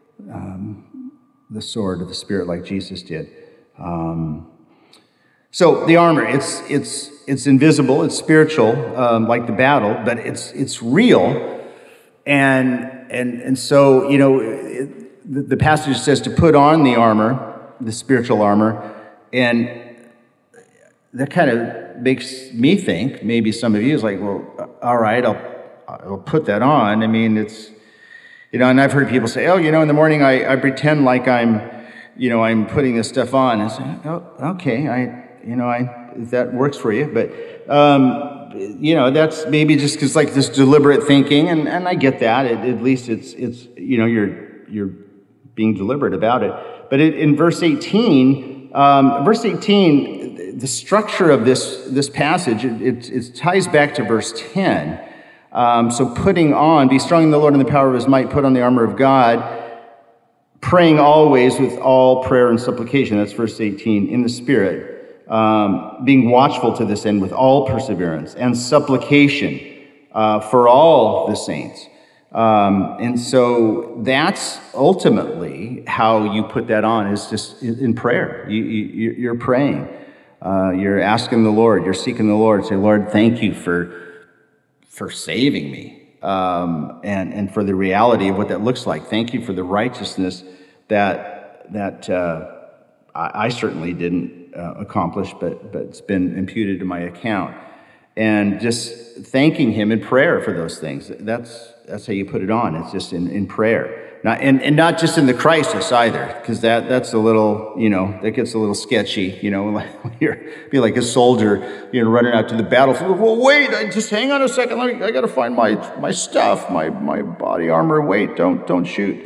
um, the sword of the Spirit like Jesus did. Um, so the armor, it's it's it's invisible, it's spiritual, um, like the battle, but it's it's real, and And and so, you know, it, the, the passage says to put on the armor, the spiritual armor, and that kind of makes me think, maybe some of you is like, well, all right, I'll, I'll put that on. I mean, it's, you know, and I've heard people say, oh, you know, in the morning I, I pretend like I'm, you know, I'm putting this stuff on. And I say, oh, okay, I, you know, I, if that works for you, but, um, you know, that's maybe just because like this deliberate thinking, and, and I get that. It, at least it's it's you know you're you're being deliberate about it. But it, in verse eighteen, um, verse eighteen, the structure of this this passage it, it, it ties back to verse ten. Um, so putting on, be strong in the Lord and the power of His might. Put on the armor of God, praying always with all prayer and supplication. That's verse eighteen. In the Spirit. Um, being watchful to this end with all perseverance and supplication uh, for all the saints. Um, and so that's ultimately how you put that on, is just in prayer. You, you, you're praying. Uh, you're asking the Lord. You're seeking the Lord. Say, Lord, thank you for, for saving me um, and, and for the reality of what that looks like. Thank you for the righteousness that, that uh, I, I certainly didn't Uh, accomplished, but but it's been imputed to my account, and just thanking Him in prayer for those things. That's that's how you put it on. It's just in, in prayer. Not, and, and not just in the crisis either, because that, that's a little, you know, that gets a little sketchy, you know, like you're be like a soldier, you know, running out to the battlefield. Well, wait, I just hang on a second. Let me, I got to find my my stuff, my my body armor. Wait, don't don't shoot.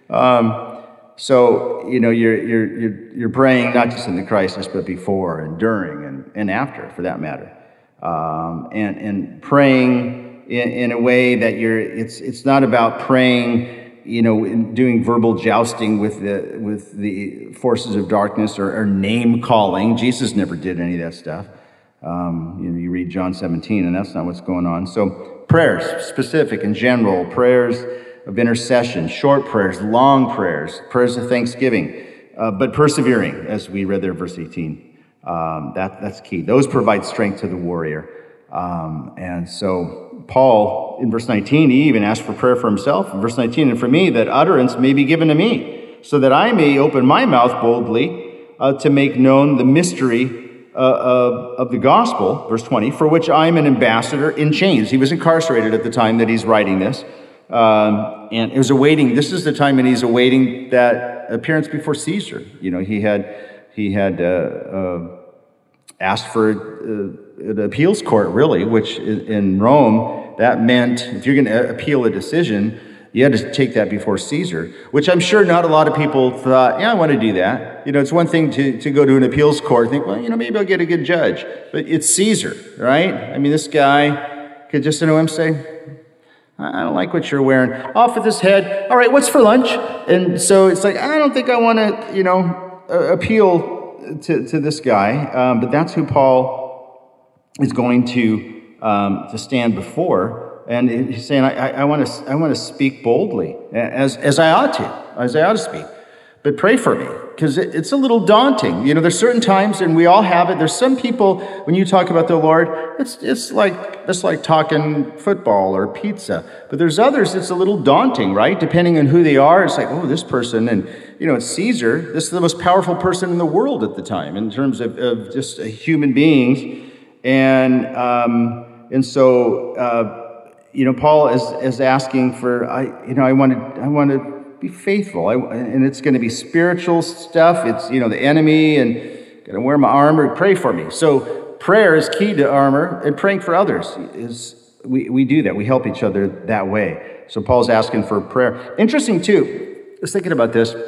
Um, so you know, you're you're you're you're praying not just in the crisis, but before and during and, and after, for that matter, um, and and praying in, in a way that you're. It's it's not about praying, you know, doing verbal jousting with the with the forces of darkness or, or name calling. Jesus never did any of that stuff. Um, you know, you read John seventeen, and that's not what's going on. So prayers, specific and general, prayers of intercession, short prayers, long prayers, prayers of thanksgiving, uh, but persevering, as we read there, verse eighteen. Um, that that's key. Those provide strength to the warrior, um, and so. Paul, in verse nineteen, he even asked for prayer for himself. In verse nineteen, and for me, that utterance may be given to me, so that I may open my mouth boldly uh, to make known the mystery uh, of, of the gospel, verse twenty, for which I am an ambassador in chains. He was incarcerated at the time that he's writing this, um, and it was awaiting, this is the time when he's awaiting that appearance before Caesar. You know, he had, he had uh, uh, asked for uh, an appeals court, really, which in Rome, that meant if you're going to appeal a decision, you had to take that before Caesar, which I'm sure not a lot of people thought, yeah, I want to do that. You know, it's one thing to, to go to an appeals court and think, well, you know, maybe I'll get a good judge. But it's Caesar, right? I mean, this guy could just, you know, him say, I don't like what you're wearing. Off with his head. All right, what's for lunch? And so it's like, I don't think I want to, you know, uh, appeal to, to this guy. Um, but that's who Paul is going to um, to stand before, and he's saying, "I want to, I want to speak boldly, as as I ought to, as I ought to speak, but pray for me, because it, it's a little daunting. You know, there's certain times, and we all have it. There's some people when you talk about the Lord, it's it's like it's like talking football or pizza. But there's others, it's a little daunting, right? Depending on who they are, it's like, oh, this person, and you know, it's Caesar. This is the most powerful person in the world at the time in terms of, of just human beings." And um, and so uh, you know, Paul is is asking for, I you know I want to I want to be faithful, I, and it's going to be spiritual stuff. It's, you know, the enemy, and going to wear my armor. Pray for me. So prayer is key to armor, and praying for others is we we do that. We help each other that way. So Paul's asking for prayer. Interesting too. I was thinking about this.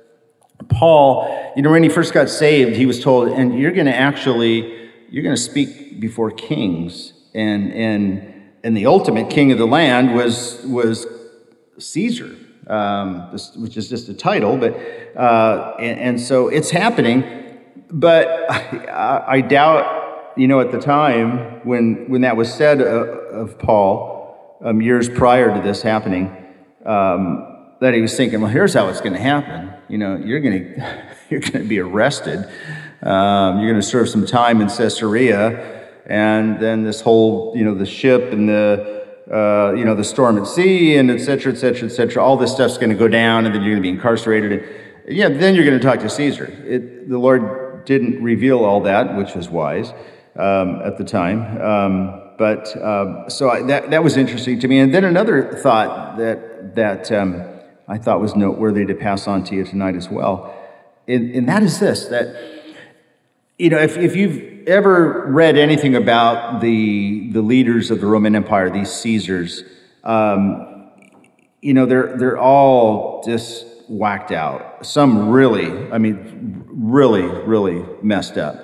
Paul, you know, when he first got saved, he was told, and you're going to actually. You're going to speak before kings, and and and the ultimate king of the land was was Caesar, um, this, which is just a title, but uh, and, and so it's happening. But I, I doubt, you know, at the time when when that was said of, of Paul, um, years prior to this happening, um, that he was thinking, well, here's how it's going to happen. You know, you're going to you're going to be arrested. Um, you're going to serve some time in Caesarea, and then this whole, you know, the ship and the, uh, you know, the storm at sea, and et cetera, et cetera, et cetera. All this stuff's going to go down, and then you're going to be incarcerated. And, yeah, then you're going to talk to Caesar. It, the Lord didn't reveal all that, which was wise um, at the time. Um, but um, so I, that that was interesting to me. And then another thought that that um, I thought was noteworthy to pass on to you tonight as well, and, and that is this: that. You know, if, if you've ever read anything about the the leaders of the Roman Empire, these Caesars, um, you know, they're they're all just whacked out. Some really, I mean, really, really messed up.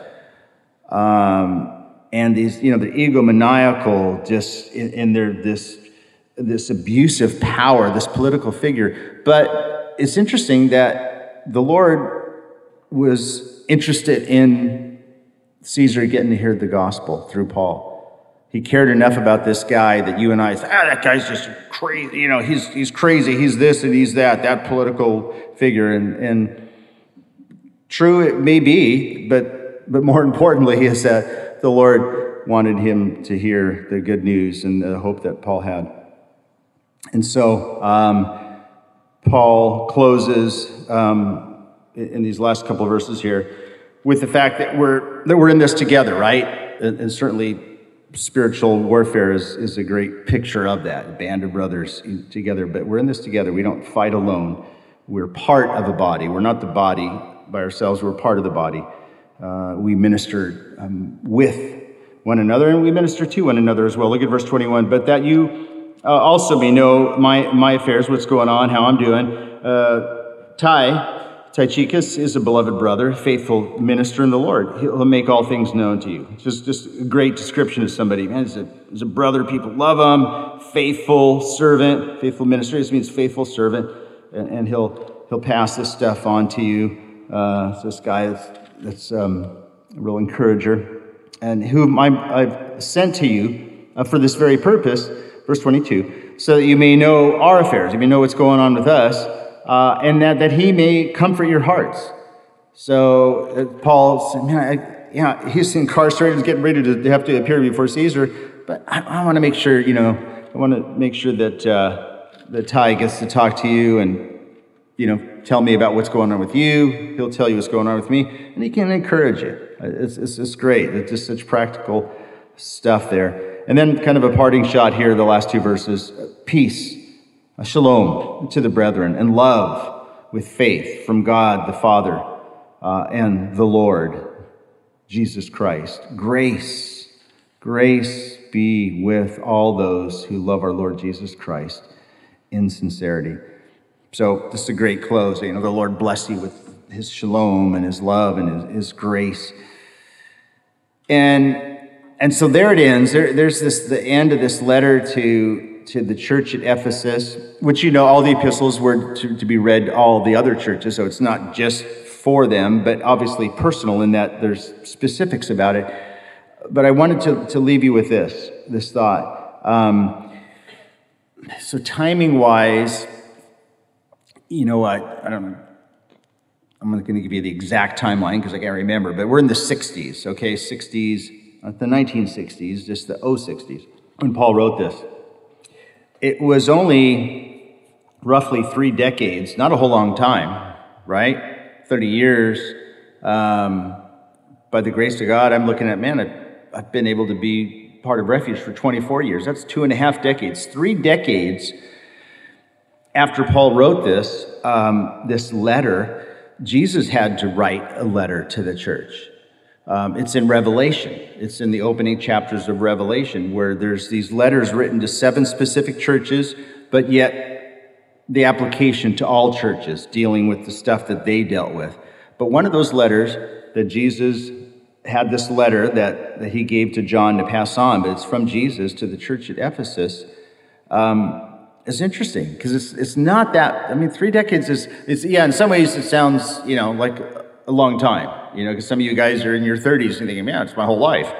Um, and these, you know, the egomaniacal, just in, in their this this abusive power, this political figure. But it's interesting that the Lord was interested in Caesar getting to hear the gospel through Paul. He cared enough about this guy that you and I say, ah, that guy's just crazy. You know, he's he's crazy. He's this and he's that, that political figure. And, and true it may be, but but more importantly is that the Lord wanted him to hear the good news and the hope that Paul had. And so um, Paul closes um, in these last couple of verses here with the fact that we're that we're in this together, right? And, and certainly spiritual warfare is, is a great picture of that, a band of brothers together. But we're in this together. We don't fight alone. We're part of a body. We're not the body by ourselves. We're part of the body. Uh, we minister um, with one another, and we minister to one another as well. Look at verse twenty-one. But that you uh, also may know my, my affairs, what's going on, how I'm doing. Uh, Ty, Tychicus is a beloved brother, faithful minister in the Lord. He'll make all things known to you. It's just, just a great description of somebody. Man, he's a, he's a brother. People love him. Faithful servant, faithful minister. This means faithful servant. And, and he'll he'll pass this stuff on to you. Uh, so this guy that's, that's um, a real encourager. And whom I, I've sent to you uh, for this very purpose, verse twenty-two, so that you may know our affairs. You may know what's going on with us. Uh, and that, that he may comfort your hearts. So uh, Paul said, man, I, yeah, he's incarcerated, he's getting ready to have to appear before Caesar, but I, I want to make sure, you know, I want to make sure that uh, that Ty gets to talk to you and, you know, tell me about what's going on with you. He'll tell you what's going on with me, and he can encourage you. It's, it's, it's great. It's just such practical stuff there. And then kind of a parting shot here, the last two verses, peace. Shalom to the brethren, and love with faith from God the Father uh, and the Lord Jesus Christ. Grace, grace be with all those who love our Lord Jesus Christ in sincerity. So this is a great close. You know, the Lord bless you with his shalom and his love and his, his grace. And and so there it ends. There, there's this the end of this letter to to the church at Ephesus, which, you know, all the epistles were to, to be read to all the other churches, so it's not just for them, but obviously personal in that there's specifics about it. But I wanted to, to leave you with this, this thought. Um, so timing-wise, you know what, I, I don't know, I'm not going to give you the exact timeline because I can't remember, but we're in the sixties, okay, sixties, not the nineteen sixties, just the oh sixties, when Paul wrote this. It was only roughly three decades, not a whole long time, right? thirty years. Um, by the grace of God, I'm looking at, man, I've, I've been able to be part of Refuge for twenty-four years. That's two and a half decades. Three decades after Paul wrote this, um, this letter, Jesus had to write a letter to the church. Um, it's in Revelation. It's in the opening chapters of Revelation, where there's these letters written to seven specific churches, but yet the application to all churches dealing with the stuff that they dealt with. But one of those letters that Jesus had, this letter that, that he gave to John to pass on, but it's from Jesus to the church at Ephesus, um, is interesting because it's it's not that, I mean, three decades is, it's, yeah, in some ways it sounds, you know, like a long time. You know, because some of you guys are in your thirties and thinking, man, it's my whole life.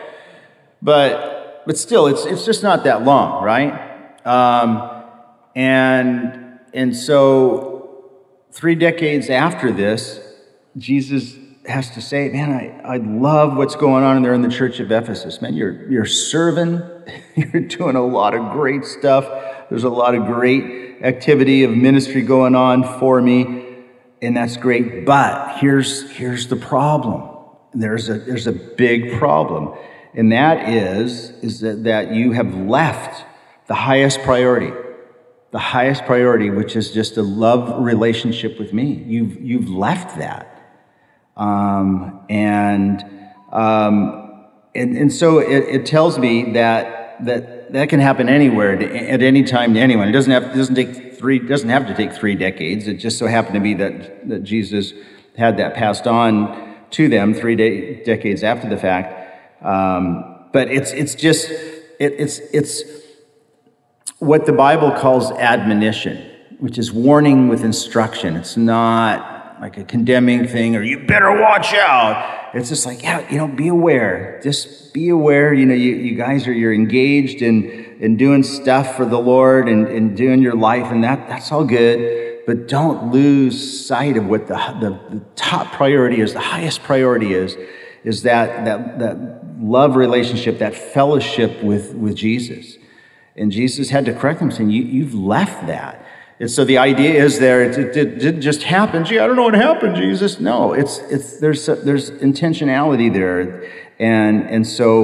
But but still, it's it's just not that long, right? Um, and and so three decades after this, Jesus has to say, man, I, I love what's going on in there in the church of Ephesus. Man, you're you're serving, you're doing a lot of great stuff. There's a lot of great activity of ministry going on for me. And that's great, but here's here's the problem. There's a there's a big problem, and that is is that, that you have left the highest priority, the highest priority, which is just a love relationship with me. You've you've left that, um, and um, and and so it, it tells me that that that can happen anywhere at any time to anyone. It doesn't have it doesn't take. Three doesn't have to take three decades. It just so happened to be that, that Jesus had that passed on to them three de- decades after the fact. Um, but it's it's just it, it's it's what the Bible calls admonition, which is warning with instruction. It's not like a condemning thing or you better watch out. It's just like, yeah, you know, be aware. Just be aware. You know, you, you guys are you're engaged in. and doing stuff for the Lord and, and doing your life, and that that's all good, but don't lose sight of what the, the, the top priority is, the highest priority is, is that, that, that love relationship, that fellowship with, with Jesus. And Jesus had to correct them, saying, you, you've left that. And so the idea is there, it, it, it didn't just happen. Gee, I don't know what happened, Jesus. No, it's it's there's there's intentionality there. And, and so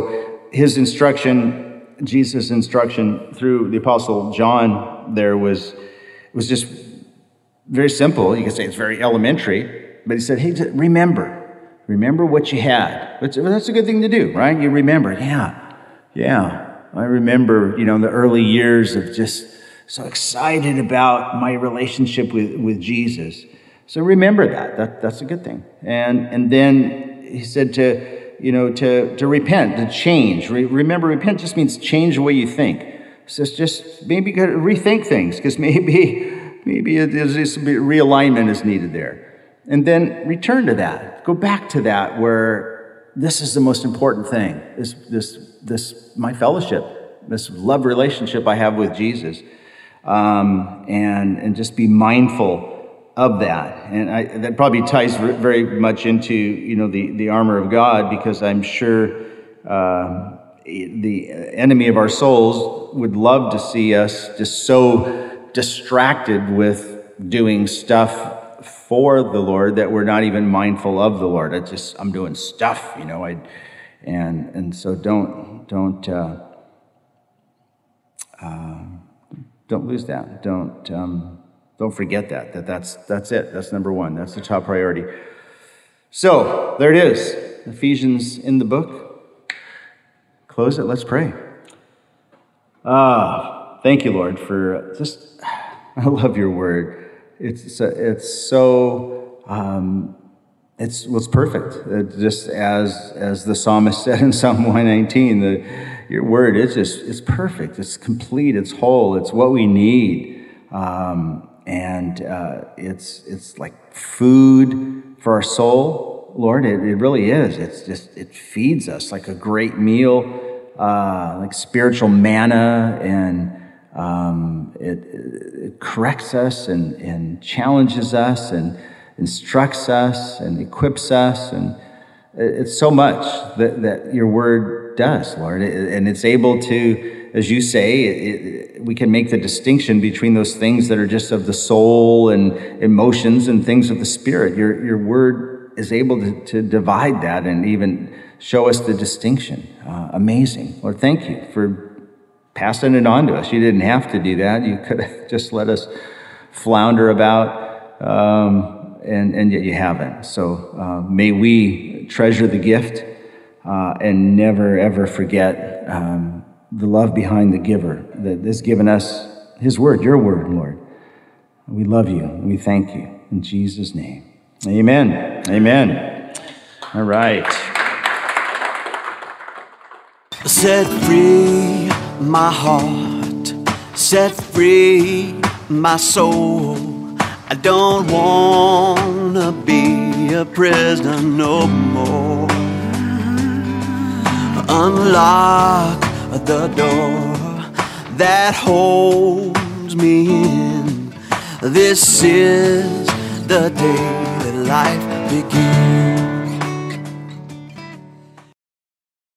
his instruction, Jesus' instruction through the Apostle John there was, was just very simple. You could say it's very elementary, but he said, hey, remember, remember what you had. That's, that's a good thing to do, right? You remember, yeah, yeah. I remember, you know, the early years of just so excited about my relationship with, with Jesus. So remember that. That that's a good thing. And and then he said to, you know, to, to repent, to change. Re- remember, repent just means change the way you think. So it's just maybe rethink things, because maybe maybe it is, it's a bit realignment is needed there. And then return to that. Go back to that where this is the most important thing. This this this my fellowship, this love relationship I have with Jesus. Um, and and just be mindful of that. And I, that probably ties very much into, you know, the, the armor of God, because I'm sure uh, the enemy of our souls would love to see us just so distracted with doing stuff for the Lord that we're not even mindful of the Lord. I just, I'm doing stuff, you know, I, and, and so don't, don't, uh, uh, Don't lose that. Don't um, don't forget that. That that's that's it. That's number one. That's the top priority. So there it is. Ephesians in the book. Close it. Let's pray. Ah, thank you, Lord, for just. I love your word. It's it's so um, it's well, it's perfect. It just as as the psalmist said in Psalm one nineteen, the. Your word is just, it's perfect. It's complete. It's whole. It's what we need. Um, and uh, it's it's like food for our soul, Lord. It, it really is. It's just, it feeds us like a great meal, uh, like spiritual manna. And um, it, it corrects us and, and challenges us and instructs us and equips us. And it's so much that, that your word does, Lord, and it's able to, as you say, it, it, we can make the distinction between those things that are just of the soul and emotions and things of the spirit. Your your word is able to, to divide that and even show us the distinction. Uh, amazing, Lord. Thank you for passing it on to us. You didn't have to do that. You could have just let us flounder about, um, and and yet you haven't. So uh, may we treasure the gift. Uh, and never, ever forget um, the love behind the giver that has given us his word, your word, Lord. We love you and we thank you. In Jesus' name, amen. Amen. All right. Set free my heart, set free my soul. I don't want to be a prisoner no more. Unlock the door that holds me in. This is the day that life begins.